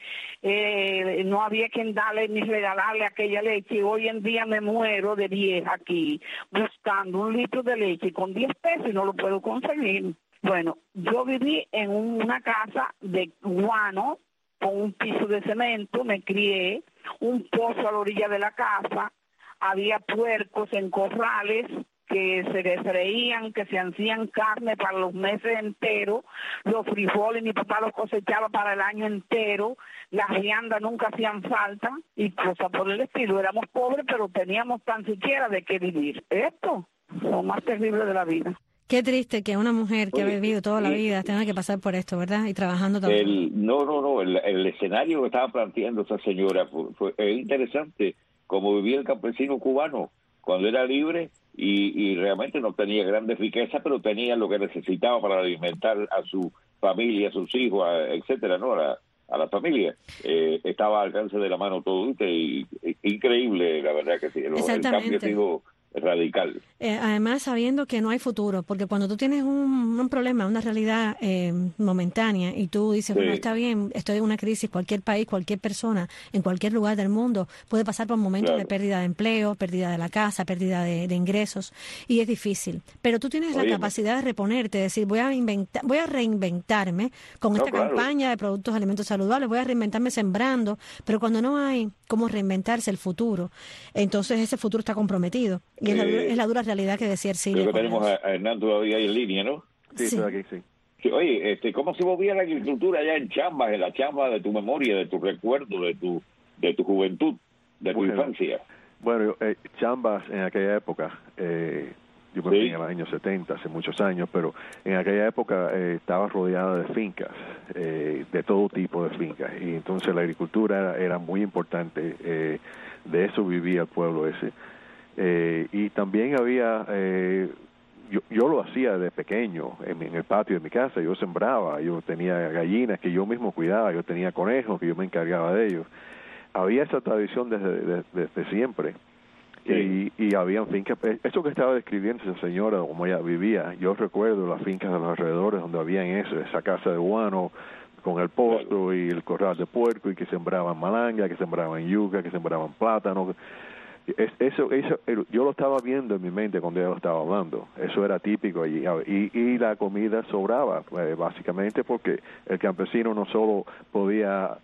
no había quien darle ni regalarle aquella leche. Hoy en día me muero de vieja aquí buscando un litro de leche con 10 pesos y no lo puedo conseguir. Bueno, yo viví en una casa de guano con un piso de cemento, me crié, un pozo a la orilla de la casa, había puercos en corrales que se freían, que se hacían carne para los meses enteros, los frijoles mi papá los cosechaba para el año entero, las viandas nunca hacían falta y cosas por el estilo. Éramos pobres, pero teníamos tan siquiera de qué vivir. Esto es lo más terrible de la vida. Qué triste que una mujer que ha vivido toda la vida tenga que pasar por esto, ¿verdad? Y trabajando también. El escenario que estaba planteando esa señora fue interesante, como vivía el campesino cubano cuando era libre y realmente no tenía grandes riquezas, pero tenía lo que necesitaba para alimentar a su familia, a sus hijos, etcétera, ¿no? A la familia. Estaba al alcance de la mano todo, y increíble, la verdad que sí. El cambio ha sido radical. Además, sabiendo que no hay futuro, porque cuando tú tienes un problema, una realidad momentánea, y tú dices, bueno, está bien, estoy en una crisis, cualquier país, cualquier persona, en cualquier lugar del mundo, puede pasar por momentos de pérdida de empleo, pérdida de la casa, pérdida de ingresos, y es difícil. Pero tú tienes la capacidad de reponerte, de decir, voy a reinventarme con esta campaña de productos alimentos saludables, voy a reinventarme sembrando, pero cuando no hay cómo reinventarse el futuro, entonces ese futuro está comprometido. Y es la dura realidad que decía Ercilia. Creo que tenemos a Hernán todavía ahí en línea, ¿no? Sí, estoy aquí, sí. Oye, ¿cómo se movía la agricultura allá en Chambas, en la Chambas de tu memoria, de tu recuerdo, de tu juventud, de tu infancia? Bueno, Chambas en aquella época, yo creo que en los años 70, hace muchos años, pero en aquella época estaba rodeada de fincas, de todo tipo de fincas, y entonces la agricultura era muy importante, de eso vivía el pueblo ese. Y también había, yo lo hacía de pequeño, en el patio de mi casa, yo sembraba, yo tenía gallinas que yo mismo cuidaba, yo tenía conejos que yo me encargaba de ellos. Había esa tradición desde siempre. Sí. Y habían fincas, eso que estaba describiendo esa señora, como ella vivía, yo recuerdo las fincas de los alrededores donde habían esa casa de guano con el posto y el corral de puerco, y que sembraban malanga, que sembraban yuca, que sembraban plátano. Eso yo lo estaba viendo en mi mente cuando ella lo estaba hablando. Eso era típico allí, y la comida sobraba, básicamente porque el campesino no solo podía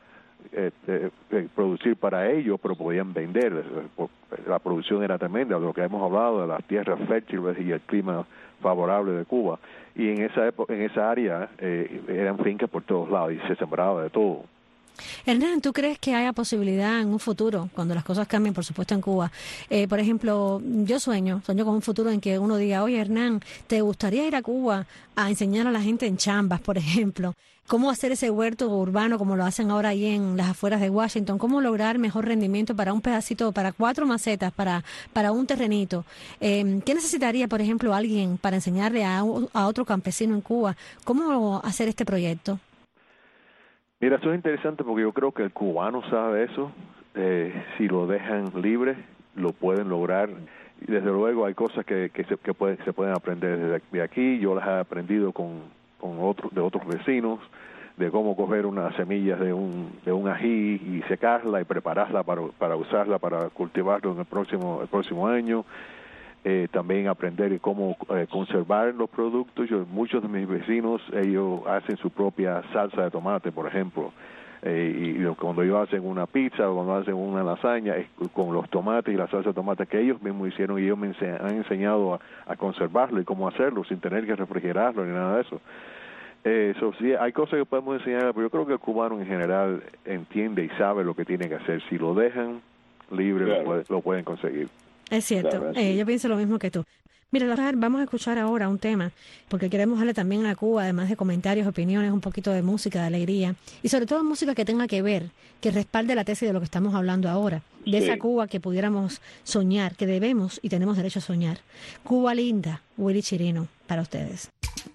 producir para ellos, pero podían vender. La producción era tremenda, de lo que hemos hablado de las tierras fértiles y el clima favorable de Cuba, y en esa área eran fincas por todos lados y se sembraba de todo. Hernán, ¿tú crees que haya posibilidad en un futuro, cuando las cosas cambien, por supuesto, en Cuba? Por ejemplo, yo sueño con un futuro en que uno diga, oye, Hernán, ¿te gustaría ir a Cuba a enseñar a la gente en Chambas, por ejemplo? ¿Cómo hacer ese huerto urbano como lo hacen ahora ahí en las afueras de Washington? ¿Cómo lograr mejor rendimiento para un pedacito, para 4 macetas, para un terrenito? ¿Qué necesitaría, por ejemplo, alguien para enseñarle a otro campesino en Cuba cómo hacer este proyecto? Mira, eso es interesante porque yo creo que el cubano sabe eso. Si lo dejan libre, lo pueden lograr. Y desde luego hay cosas que se pueden aprender desde aquí. Yo las he aprendido de otros vecinos, de cómo coger unas semillas de un ají y secarla y prepararla para usarla para cultivarlo en el próximo año. también aprender cómo conservar los productos. Muchos de mis vecinos, ellos hacen su propia salsa de tomate, por ejemplo. Y cuando ellos hacen una pizza o cuando hacen una lasaña, es con los tomates y la salsa de tomate que ellos mismos hicieron, y ellos me han enseñado a conservarlo y cómo hacerlo sin tener que refrigerarlo ni nada de eso. Sí, hay cosas que podemos enseñar, pero yo creo que el cubano en general entiende y sabe lo que tiene que hacer. Si lo dejan libre, claro, lo pueden conseguir. Es cierto, claro, yo pienso lo mismo que tú. Mira, vamos a escuchar ahora un tema, porque queremos darle también a Cuba, además de comentarios, opiniones, un poquito de música, de alegría, y sobre todo música que tenga que ver, que respalde la tesis de lo que estamos hablando ahora, de esa Cuba que pudiéramos soñar, que debemos y tenemos derecho a soñar. Cuba linda, Willy Chirino, para ustedes.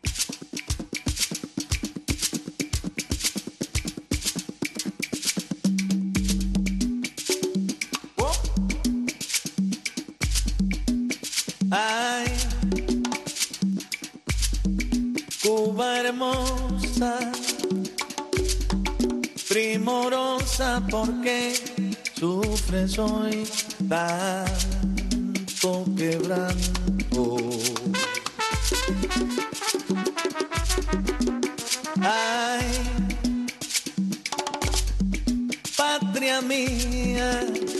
Ay, Cuba hermosa, primorosa, porque sufres hoy tanto quebranto. Ay, patria mía,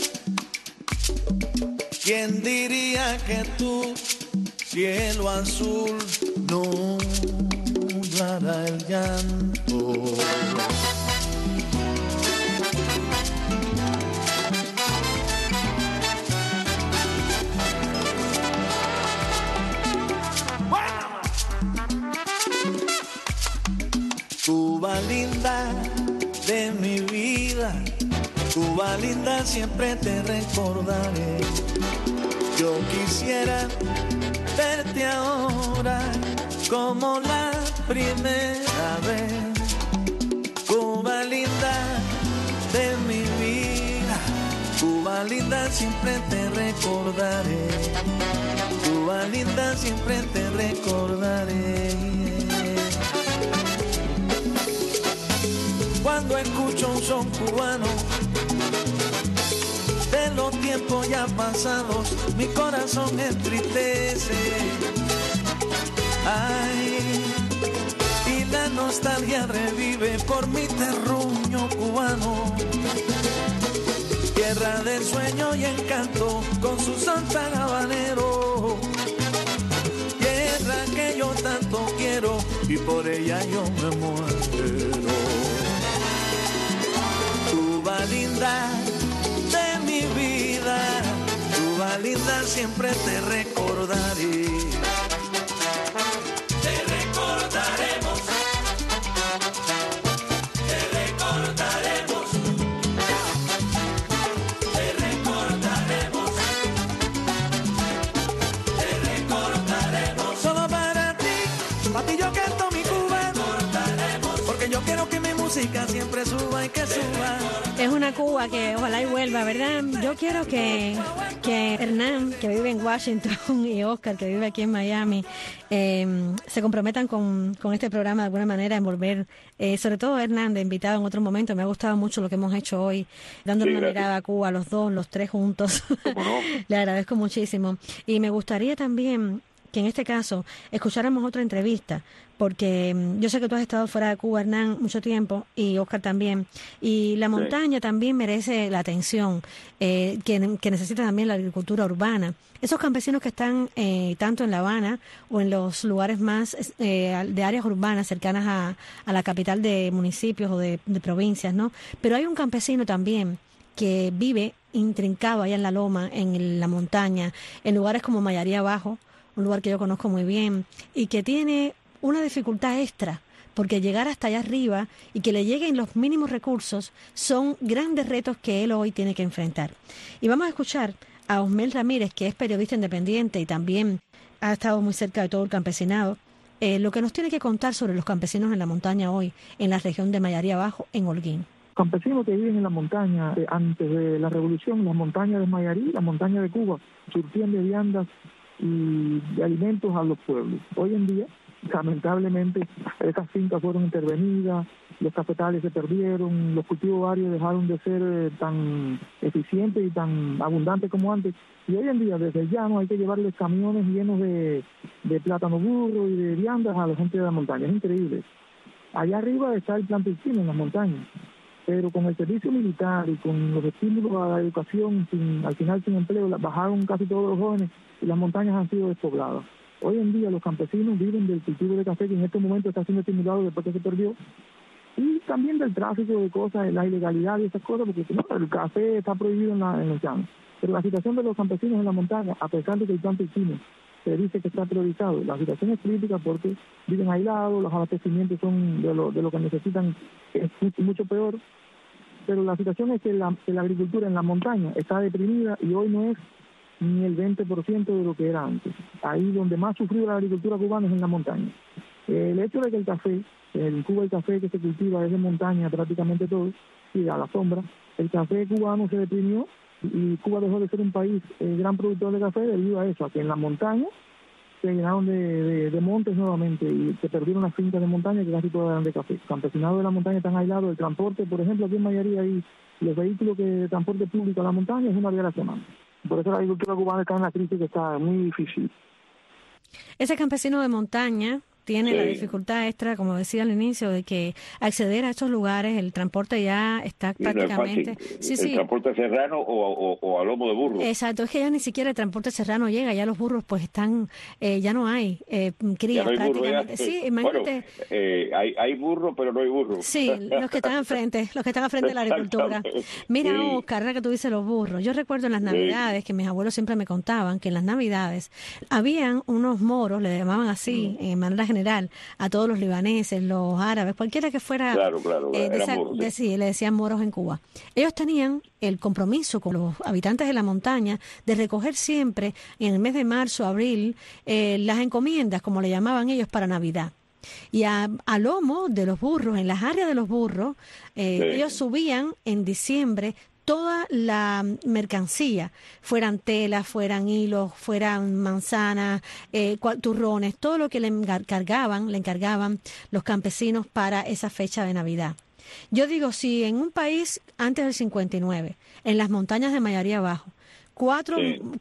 ¿quién diría que tu cielo azul nublará el llanto? Cuba linda de mi vida, Cuba linda, siempre te recordaré. Yo quisiera verte ahora como la primera vez. Cuba linda de mi vida, Cuba linda, siempre te recordaré. Cuba linda, siempre te recordaré. Cuando escucho un son cubano de los tiempos ya pasados, mi corazón entristece. Ay, y la nostalgia revive por mi terruño cubano, tierra de sueño y encanto con su son tan habanero, tierra que yo tanto quiero y por ella yo me muero. Cuba linda de mi vida, Cuba linda, siempre te recordaré. Te recordaremos, te recordaremos, te recordaremos, te recordaremos. Solo para ti yo canto mi Cuba, porque yo quiero que mi música siempre suba y que suba. Es una Cuba que ojalá y vuelva, ¿verdad? Yo quiero que Hernán, que vive en Washington, y Oscar, que vive aquí en Miami, se comprometan con este programa de alguna manera, en volver, sobre todo Hernán, de invitado en otro momento. Me ha gustado mucho lo que hemos hecho hoy, dándole una mirada a Cuba, los dos, los tres juntos. No? Le agradezco muchísimo. Y me gustaría también que en este caso escucháramos otra entrevista, porque yo sé que tú has estado fuera de Cuba, Hernán, mucho tiempo, y Oscar también, y la montaña también merece la atención que necesita también la agricultura urbana. Esos campesinos que están tanto en La Habana o en los lugares más de áreas urbanas cercanas a la capital de municipios o de provincias, ¿no? Pero hay un campesino también que vive intrincado allá en la loma, en la montaña, en lugares como Mayarí Abajo, un lugar que yo conozco muy bien, y que tiene una dificultad extra, porque llegar hasta allá arriba y que le lleguen los mínimos recursos son grandes retos que él hoy tiene que enfrentar. Y vamos a escuchar a Osmel Ramírez, que es periodista independiente y también ha estado muy cerca de todo el campesinado, lo que nos tiene que contar sobre los campesinos en la montaña hoy, en la región de Mayarí Abajo, en Holguín. Campesinos que viven en la montaña, antes de la revolución, las montañas de Mayarí, la montaña de Cuba, surtían de viandas y de alimentos a los pueblos. Hoy en día lamentablemente esas fincas fueron intervenidas, los cafetales se perdieron, los cultivos varios dejaron de ser tan eficientes y tan abundantes como antes. Y hoy en día, desde el llano, hay que llevarles camiones llenos de plátano burro y de viandas a la gente de la montaña. Es increíble. Allá arriba está el plan piscina en las montañas, pero con el servicio militar y con los estímulos a la educación, al final sin empleo, bajaron casi todos los jóvenes y las montañas han sido despobladas. Hoy en día los campesinos viven del cultivo de café, que en este momento está siendo estimulado después que se perdió, y también del tráfico de cosas, la ilegalidad y esas cosas, porque no, el café está prohibido en los llanos. Pero la situación de los campesinos en la montaña, a pesar de que el plan piscina se dice que está priorizado, la situación es crítica porque viven aislados, los abastecimientos son de lo que necesitan, es mucho peor. Pero la situación es que la agricultura en la montaña está deprimida y hoy no es ni el 20% de lo que era antes. Ahí donde más sufrió la agricultura cubana es en la montaña. El hecho de que el café, en Cuba el café que se cultiva es de montaña prácticamente todo, y a la sombra, el café cubano se deprimió y Cuba dejó de ser un país gran productor de café debido a eso, a que en la montaña se llenaron de montes nuevamente y se perdieron las fincas de montaña que casi todas eran de café. Los campesinados de la montaña están aislados, el transporte, por ejemplo, aquí en Mayarí hay los vehículos de transporte público a la montaña es una vez a la semana. Por eso la agricultura cubana está en una crisis que está muy difícil. Ese campesino de montaña tiene la dificultad extra, como decía al inicio, de que acceder a estos lugares, el transporte ya está prácticamente... No es fácil. El transporte serrano o a lomo de burro. Exacto, es que ya ni siquiera el transporte serrano llega, ya los burros pues están, ya no hay cría prácticamente. Burro, sí, imagínate. Bueno, hay burro, pero no hay burro. Sí, los que están al frente de la agricultura. Mira, Oscar, ahora que tú dices los burros, yo recuerdo en las Navidades, que mis abuelos siempre me contaban que en las Navidades habían unos moros, le llamaban así, en manera general, a todos los libaneses, los árabes, cualquiera que fuera, le decían moros en Cuba. Ellos tenían el compromiso con los habitantes de la montaña de recoger siempre en el mes de marzo, abril, las encomiendas, como le llamaban ellos, para Navidad. Y a lomo de los burros, en las áreas de los burros, ellos subían en diciembre toda la mercancía, fueran telas, fueran hilos, fueran manzanas, turrones, todo lo que le encargaban los campesinos para esa fecha de Navidad. Yo digo, si en un país antes del 59, en las montañas de Mayarí abajo, 4,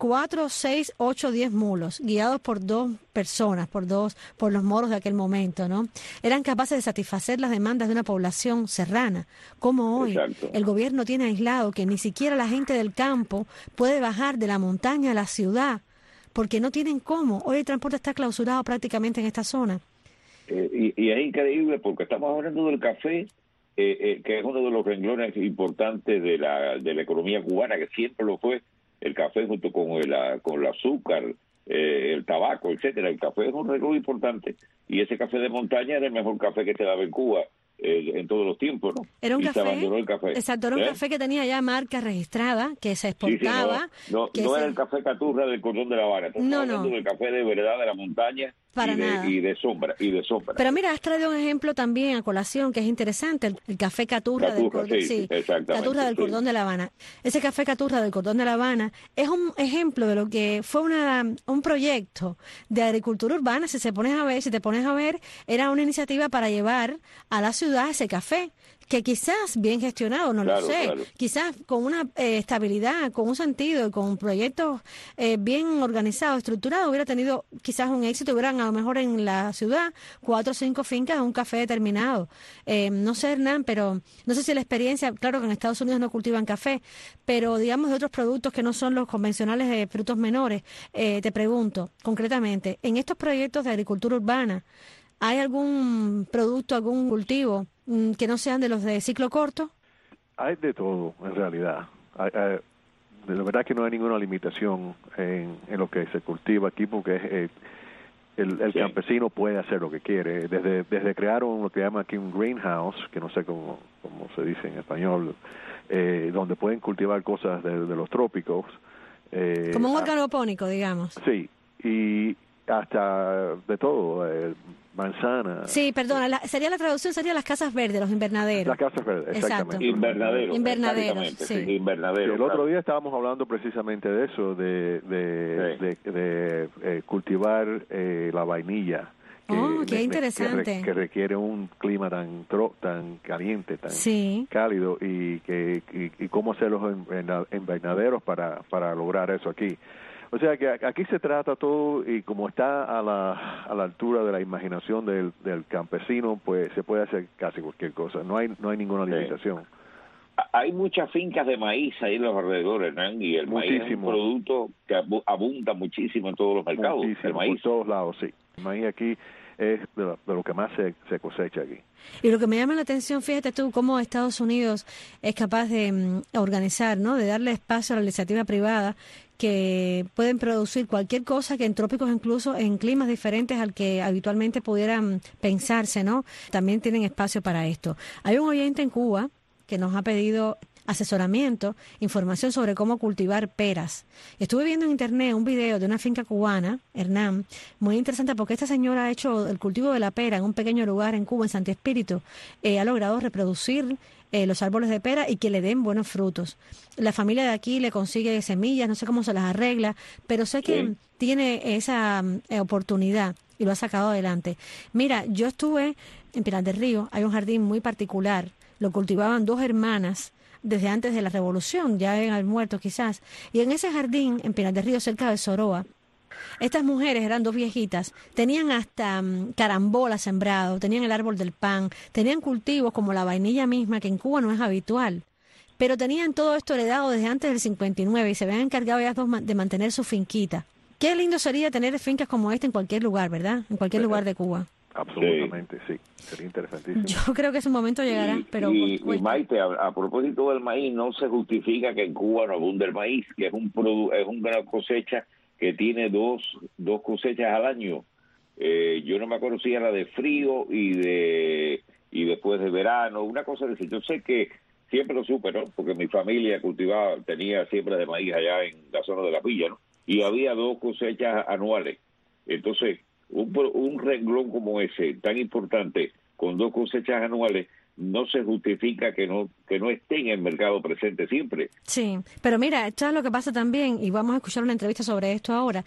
6, 8, 10 mulos, guiados por 2 personas, por los moros de aquel momento, ¿no? Eran capaces de satisfacer las demandas de una población serrana, como hoy el gobierno tiene aislado que ni siquiera la gente del campo puede bajar de la montaña a la ciudad, porque no tienen cómo. Hoy el transporte está clausurado prácticamente en esta zona. Y es increíble porque estamos hablando del café, que es uno de los renglones importantes de la economía cubana, que siempre lo fue. El café junto con el azúcar, el tabaco, etcétera. El café es un renglón importante y ese café de montaña era el mejor café que se daba en Cuba en todos los tiempos, ¿no? Era un y café, se abandonó el café. Exacto, era un café que tenía ya marca registrada, que se exportaba. No era el café Caturra del Cordón de La Habana, estamos hablando del café de verdad de la montaña. Y de sombra. Pero mira, has traído un ejemplo también a colación que es interesante, el café Caturra del Cordón, Caturra del Cordón de La Habana. Ese café Caturra del Cordón de La Habana es un ejemplo de lo que fue un proyecto de agricultura urbana. Si te pones a ver, era una iniciativa para llevar a la ciudad ese café, que quizás bien gestionado, no lo sé, quizás con una estabilidad, con un sentido, con proyectos bien organizados, estructurados, hubiera tenido quizás un éxito, hubieran a lo mejor en la ciudad 4 o 5 fincas de un café determinado. No sé, Hernán, pero no sé si la experiencia, claro que en Estados Unidos no cultivan café, pero digamos de otros productos que no son los convencionales de frutos menores, te pregunto concretamente, en estos proyectos de agricultura urbana, ¿hay algún producto, algún cultivo que no sean de los de ciclo corto? Hay de todo, en realidad. De la verdad que no hay ninguna limitación en lo que se cultiva aquí, porque el campesino puede hacer lo que quiere. Desde crearon lo que llaman aquí un greenhouse, que no sé cómo se dice en español, donde pueden cultivar cosas de los trópicos. Como un organopónico, digamos. Sí, y hasta de todo, manzana. Sí, perdona, la traducción sería las casas verdes, los invernaderos. Las casas verdes, exactamente. Invernaderos, sí. Invernaderos. El otro día estábamos hablando precisamente de eso, de cultivar la vainilla, qué interesante. Que requiere un clima tan caliente, tan cálido, y cómo hacer los invernaderos para lograr eso aquí. O sea que aquí se trata todo, y como está a la altura de la imaginación del campesino, pues se puede hacer casi cualquier cosa. No hay ninguna limitación. Hay muchas fincas de maíz ahí en los alrededores, Hernán, y el maíz es un producto que abunda muchísimo en todos los mercados. Muchísimo, el maíz. por todos lados, sí. El maíz aquí es de lo que más se cosecha aquí. Y lo que me llama la atención, fíjate tú, cómo Estados Unidos es capaz de organizar, ¿no?, de darle espacio a la iniciativa privada, que pueden producir cualquier cosa, que en trópicos, incluso en climas diferentes al que habitualmente pudieran pensarse, ¿no? También tienen espacio para esto. Hay un oyente en Cuba que nos ha pedido asesoramiento, información sobre cómo cultivar peras. Estuve viendo en internet un video de una finca cubana, Hernán, muy interesante, porque esta señora ha hecho el cultivo de la pera en un pequeño lugar en Cuba, en Santo Espíritu. Ha logrado reproducir los árboles de pera y que le den buenos frutos. La familia de aquí le consigue semillas, no sé cómo se las arregla, pero sé que tiene esa oportunidad y lo ha sacado adelante. Mira, yo estuve en Pinar del Río, hay un jardín muy particular, lo cultivaban 2 hermanas desde antes de la Revolución, ya habían muerto quizás, y en ese jardín, en Pinar del Río, cerca de Soroa, estas mujeres eran 2 viejitas, tenían hasta carambola sembrado, tenían el árbol del pan, tenían cultivos como la vainilla misma, que en Cuba no es habitual, pero tenían todo esto heredado desde antes del 59 y se habían encargado ya de mantener su finquita. Qué lindo sería tener fincas como esta en cualquier lugar, ¿verdad? En cualquier lugar de Cuba. Absolutamente, sí. Sería interesantísimo. Yo creo que ese momento llegará, pero... Y Maite, a propósito del maíz, no se justifica que en Cuba no abunde el maíz, que es una cosecha que tiene dos cosechas al año. Yo no me acuerdo si era de frío y después de verano, una cosa así. Yo sé que siempre lo supe, ¿no? Porque mi familia tenía siembra de maíz allá en la zona de la villa, ¿no? Y había 2 cosechas anuales. Entonces, un renglón como ese, tan importante, con 2 cosechas anuales, no se justifica que no esté en el mercado presente siempre. Sí, pero mira, esto es lo que pasa también, y vamos a escuchar una entrevista sobre esto ahora.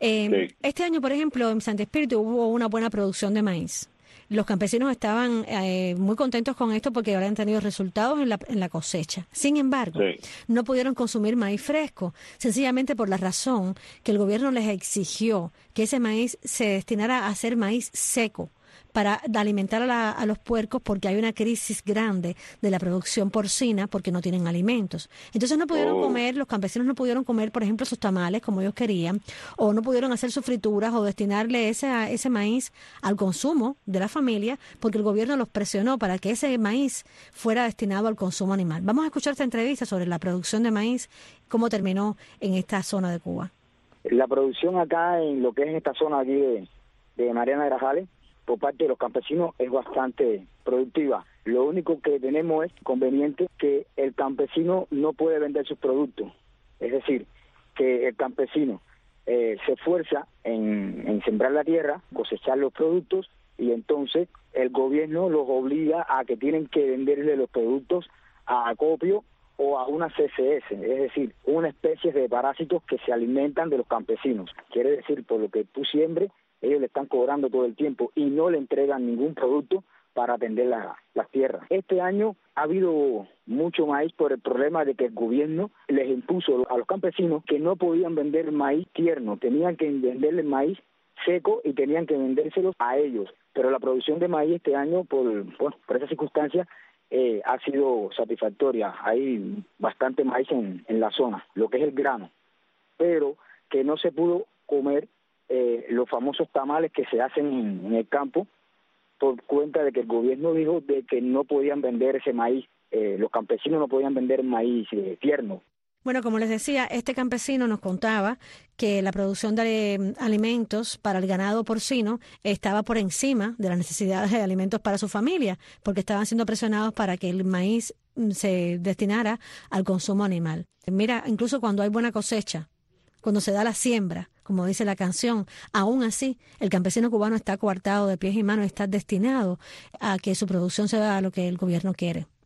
Este año, por ejemplo, en Santo Espíritu hubo una buena producción de maíz. Los campesinos estaban muy contentos con esto porque habían tenido resultados en la cosecha. Sin embargo, no pudieron consumir maíz fresco, sencillamente por la razón que el gobierno les exigió que ese maíz se destinara a ser maíz seco para alimentar a los puercos, porque hay una crisis grande de la producción porcina porque no tienen alimentos. Entonces no pudieron comer, los campesinos no pudieron comer, por ejemplo, sus tamales como ellos querían, o no pudieron hacer sus frituras o destinarle ese maíz al consumo de la familia, porque el gobierno los presionó para que ese maíz fuera destinado al consumo animal. Vamos a escuchar esta entrevista sobre la producción de maíz, cómo terminó en esta zona de Cuba. La producción acá, en lo que es en esta zona aquí de Mariana Grajales, por parte de los campesinos es bastante productiva. Lo único que tenemos es conveniente que el campesino no puede vender sus productos. Es decir, que el campesino se esfuerza en sembrar la tierra, cosechar los productos, y entonces el gobierno los obliga a que tienen que venderle los productos a acopio o a una CCS, es decir, una especie de parásitos que se alimentan de los campesinos. Quiere decir, por lo que tú siembres, ellos le están cobrando todo el tiempo y no le entregan ningún producto para atender las tierras. Este año ha habido mucho maíz por el problema de que el gobierno les impuso a los campesinos que no podían vender maíz tierno, tenían que venderle maíz seco y tenían que vendérselos a ellos. Pero la producción de maíz este año, por esa circunstancia, ha sido satisfactoria. Hay bastante maíz en la zona, lo que es el grano, pero que no se pudo comer los famosos tamales que se hacen en el campo por cuenta de que el gobierno dijo de que no podían vender ese maíz, los campesinos no podían vender maíz tierno. Bueno, como les decía, este campesino nos contaba que la producción de alimentos para el ganado porcino estaba por encima de las necesidades de alimentos para su familia, porque estaban siendo presionados para que el maíz se destinara al consumo animal. Mira, incluso cuando hay buena cosecha, cuando se da la siembra, como dice la canción, aún así el campesino cubano está coartado de pies y manos y está destinado a que su producción sea lo que el gobierno quiere.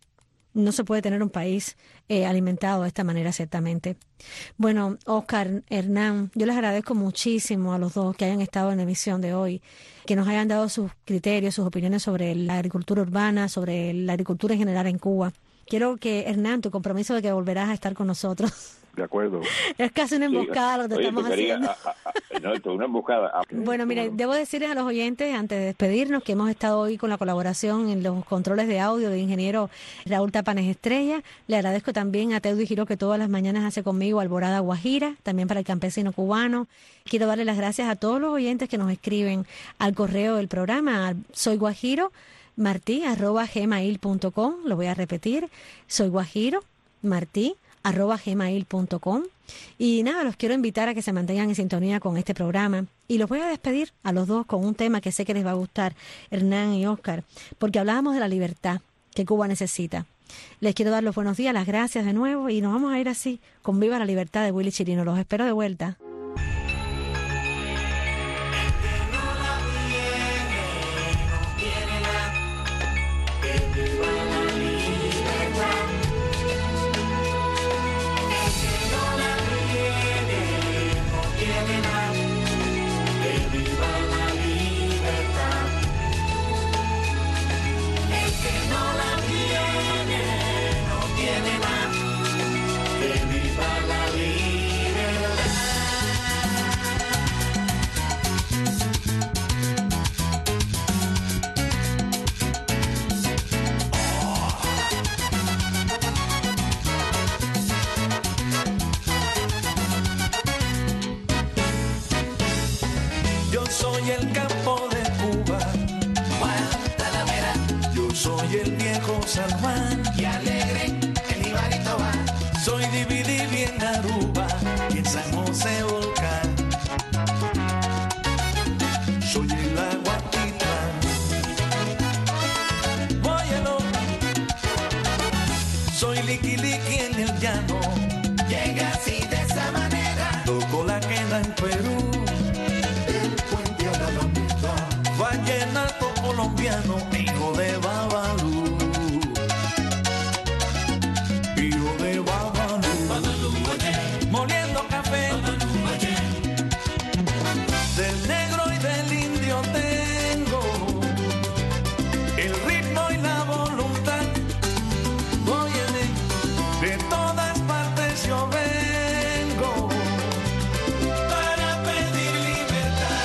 no se puede tener un país alimentado de esta manera, ciertamente. Bueno, Oscar, Hernán, yo les agradezco muchísimo a los dos que hayan estado en la emisión de hoy, que nos hayan dado sus criterios, sus opiniones sobre la agricultura urbana, sobre la agricultura en general en Cuba. Quiero que, Hernán, tu compromiso de que volverás a estar con nosotros. De acuerdo. Es casi una emboscada lo que estamos haciendo. No, esto es una emboscada. Bueno, mire, debo decirles a los oyentes, antes de despedirnos, que hemos estado hoy con la colaboración en los controles de audio del ingeniero Raúl Tapanes Estrella. Le agradezco también a Teudy Giró, que todas las mañanas hace conmigo Alborada Guajira, también para el campesino cubano. Quiero darle las gracias a todos los oyentes que nos escriben al correo del programa, soyguajiromartí@gmail.com. Lo voy a repetir, soyguajiromartí@gmail.com. Y nada, los quiero invitar a que se mantengan en sintonía con este programa. Y los voy a despedir a los dos con un tema que sé que les va a gustar, Hernán y Oscar, porque hablábamos de la libertad que Cuba necesita. Les quiero dar los buenos días, las gracias de nuevo, y nos vamos a ir así, con Viva la Libertad de Willy Chirino. Los espero de vuelta. Soy el campo de Cuba, Guantanamera. Yo soy el viejo San Juan, y alegre el Ibarito va. Soy Dividivi en Aruba y en San José Volcán. Soy el Aguatitlán. Óyelo. Soy Liqui Liqui en el llano. Llega así de esa manera. Toco la queda en Perú. Vallenato colombiano, hijo de Babalú, hijo de Babalú, moliendo café, del negro y del indio tengo el ritmo y la voluntad. Óyeme, de todas partes yo vengo para pedir libertad.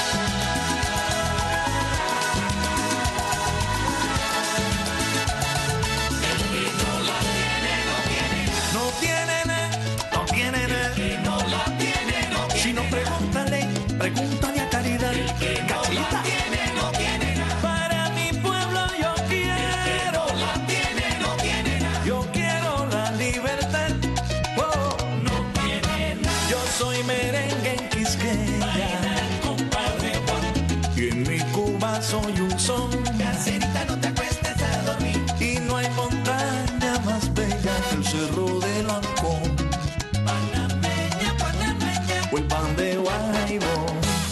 Pregúntale a Caridad, Cachita. No tiene nada. Para mi pueblo yo quiero. No tiene, no tiene nada. Yo quiero la libertad. Oh, no tiene nada. Yo soy merengue en Quisqueya, compadre Juan. Y en mi Cuba soy un son. Caserita, no te acuestes a dormir. Y no hay montaña más bella que el Cerro del Ancón. Panameña, panameña. O el pan de Guaybó.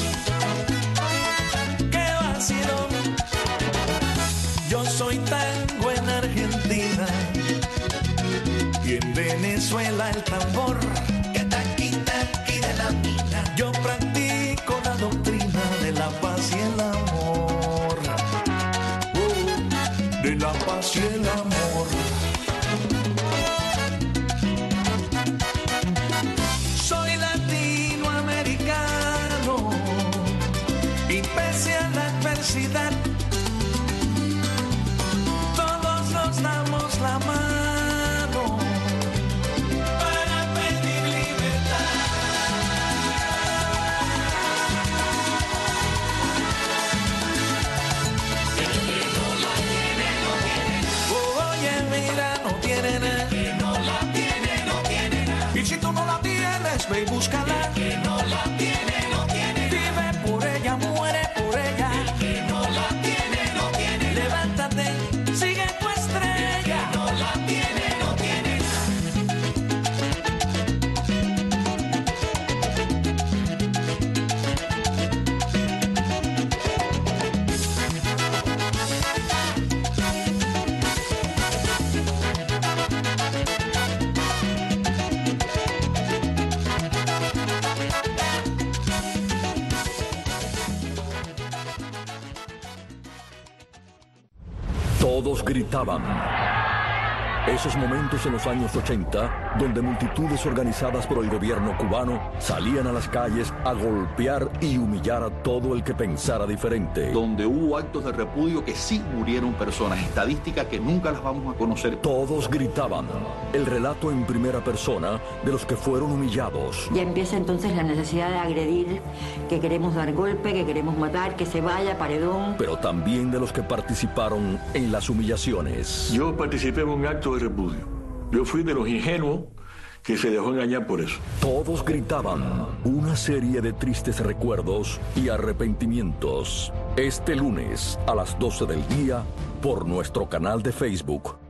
Yo soy tango en Argentina y en Venezuela el tambor que taqui taqui de la mina. Yo practico la doctrina de la paz y el amor, de la paz y el amor. Soy latinoamericano y pese a la adversidad damos la mano para pedir libertad. El que no la tiene, no tiene nada. Oye, mira, no tiene nada. Que no la tiene, no tiene nada. Y si tú no la tienes, ve y búscala. El que no la tiene, no tiene nada. Vive por ella, muere por ella. El que no la tiene, no tiene nada. Levántate. Todos gritaban. Esos momentos en los años 80, donde multitudes organizadas por el gobierno cubano salían a las calles a golpear y humillar a todo el que pensara diferente. Donde hubo actos de repudio que sí murieron personas, estadísticas que nunca las vamos a conocer. Todos gritaban. El relato en primera persona de los que fueron humillados. Ya empieza entonces la necesidad de agredir, que queremos dar golpe, que queremos matar, que se vaya, paredón. Pero también de los que participaron en las humillaciones. Yo participé en un acto de repudio. Yo fui de los ingenuos que se dejó engañar por eso. Todos gritaban. Una serie de tristes recuerdos y arrepentimientos. Este lunes a las 12 del día por nuestro canal de Facebook.